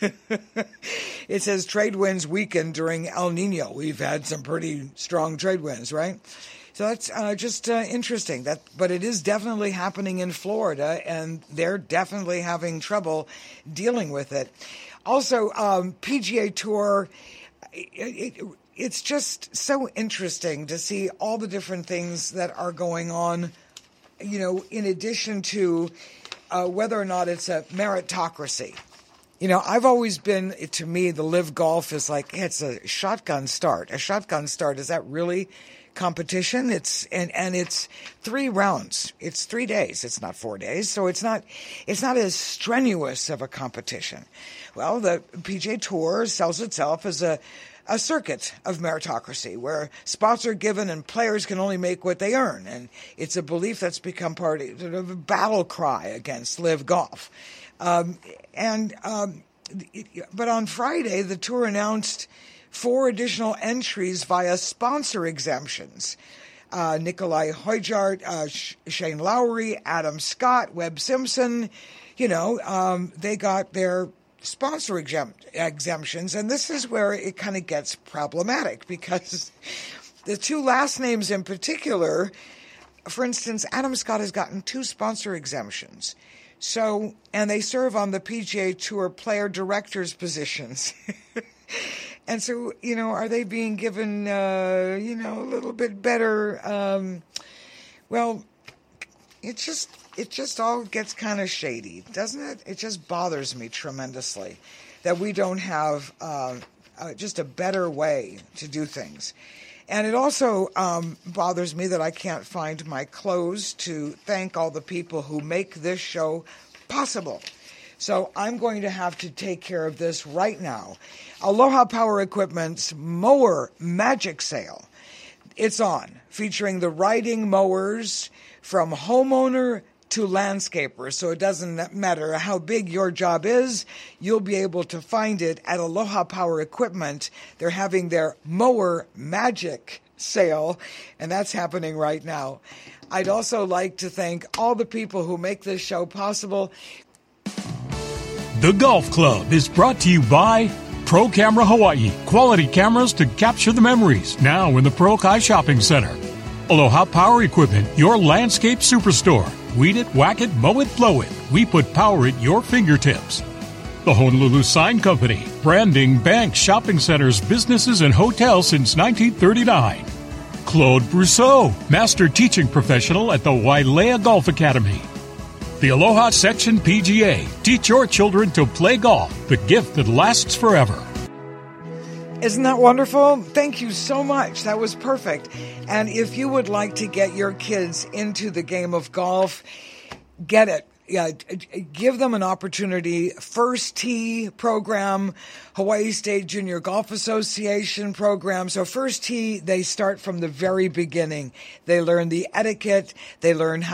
It says trade winds weakened during El Nino. We've had some pretty strong trade winds, right? So that's just interesting. But it is definitely happening in Florida, and they're definitely having trouble dealing with it. Also, PGA Tour, it's just so interesting to see all the different things that are going on, in addition to whether or not it's a meritocracy. I've always been, to me, the Live Golf is like, it's a shotgun start. A shotgun start, is that really competition? It's 3 rounds. It's 3 days. It's not 4 days. So it's not as strenuous of a competition. Well, the PGA Tour sells itself as a circuit of meritocracy where spots are given and players can only make what they earn. And it's a belief that's become part of a battle cry against Live Golf. But on Friday, the tour announced 4 additional entries via sponsor exemptions. Nikolai Hoijart, Shane Lowry, Adam Scott, Webb Simpson, they got their sponsor exemptions, and this is where it kind of gets problematic because the 2 last names in particular, for instance, Adam Scott has gotten 2 sponsor exemptions. So, and they serve on the PGA Tour player directors positions. And so, are they being given, a little bit better, it just all gets kind of shady, doesn't it? It just bothers me tremendously that we don't have just a better way to do things. And it also bothers me that I can't find my clothes to thank all the people who make this show possible. So I'm going to have to take care of this right now. Aloha Power Equipment's Mower Magic Sale. It's on, featuring the riding mowers from homeowner to landscaper. So it doesn't matter how big your job is, you'll be able to find it at Aloha Power Equipment. They're having their Mower Magic Sale, and that's happening right now. I'd also like to thank all the people who make this show possible. The Golf Club is brought to you by Pro Camera Hawaii. Quality cameras to capture the memories. Now in the Pearl Kai Shopping Center. Aloha Power Equipment, your landscape superstore. Weed it, whack it, mow it, blow it. We put power at your fingertips. The Honolulu Sign Company, branding banks, shopping centers, businesses, and hotels since 1939. Claude Brousseau, master teaching professional at the Wailea Golf Academy. The Aloha Section PGA. Teach your children to play golf, the gift that lasts forever. Isn't that wonderful? Thank you so much. That was perfect. And if you would like to get your kids into the game of golf, get it. Yeah, give them an opportunity. First Tee program, Hawaii State Junior Golf Association program. So First Tee, they start from the very beginning. They learn the etiquette. They learn how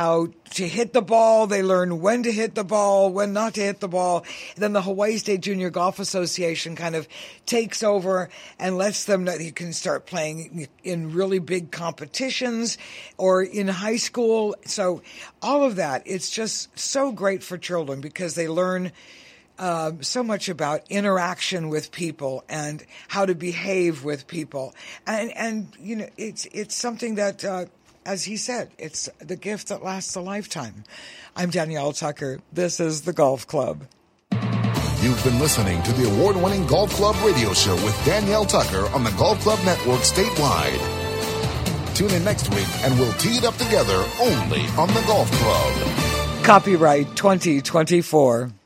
to hit the ball. They learn when to hit the ball, when not to hit the ball. And then the Hawaii State Junior Golf Association kind of takes over and lets them know you can start playing in really big competitions or in high school. So all of that, it's just so great for children because they learn so much about interaction with people and how to behave with people. And you know, it's something that, as he said, it's the gift that lasts a lifetime. I'm Danielle Tucker. This is The Golf Club. You've been listening to the award-winning Golf Club radio show with Danielle Tucker on the Golf Club Network statewide. Tune in next week and we'll tee it up together only on the Golf Club. Copyright 2024.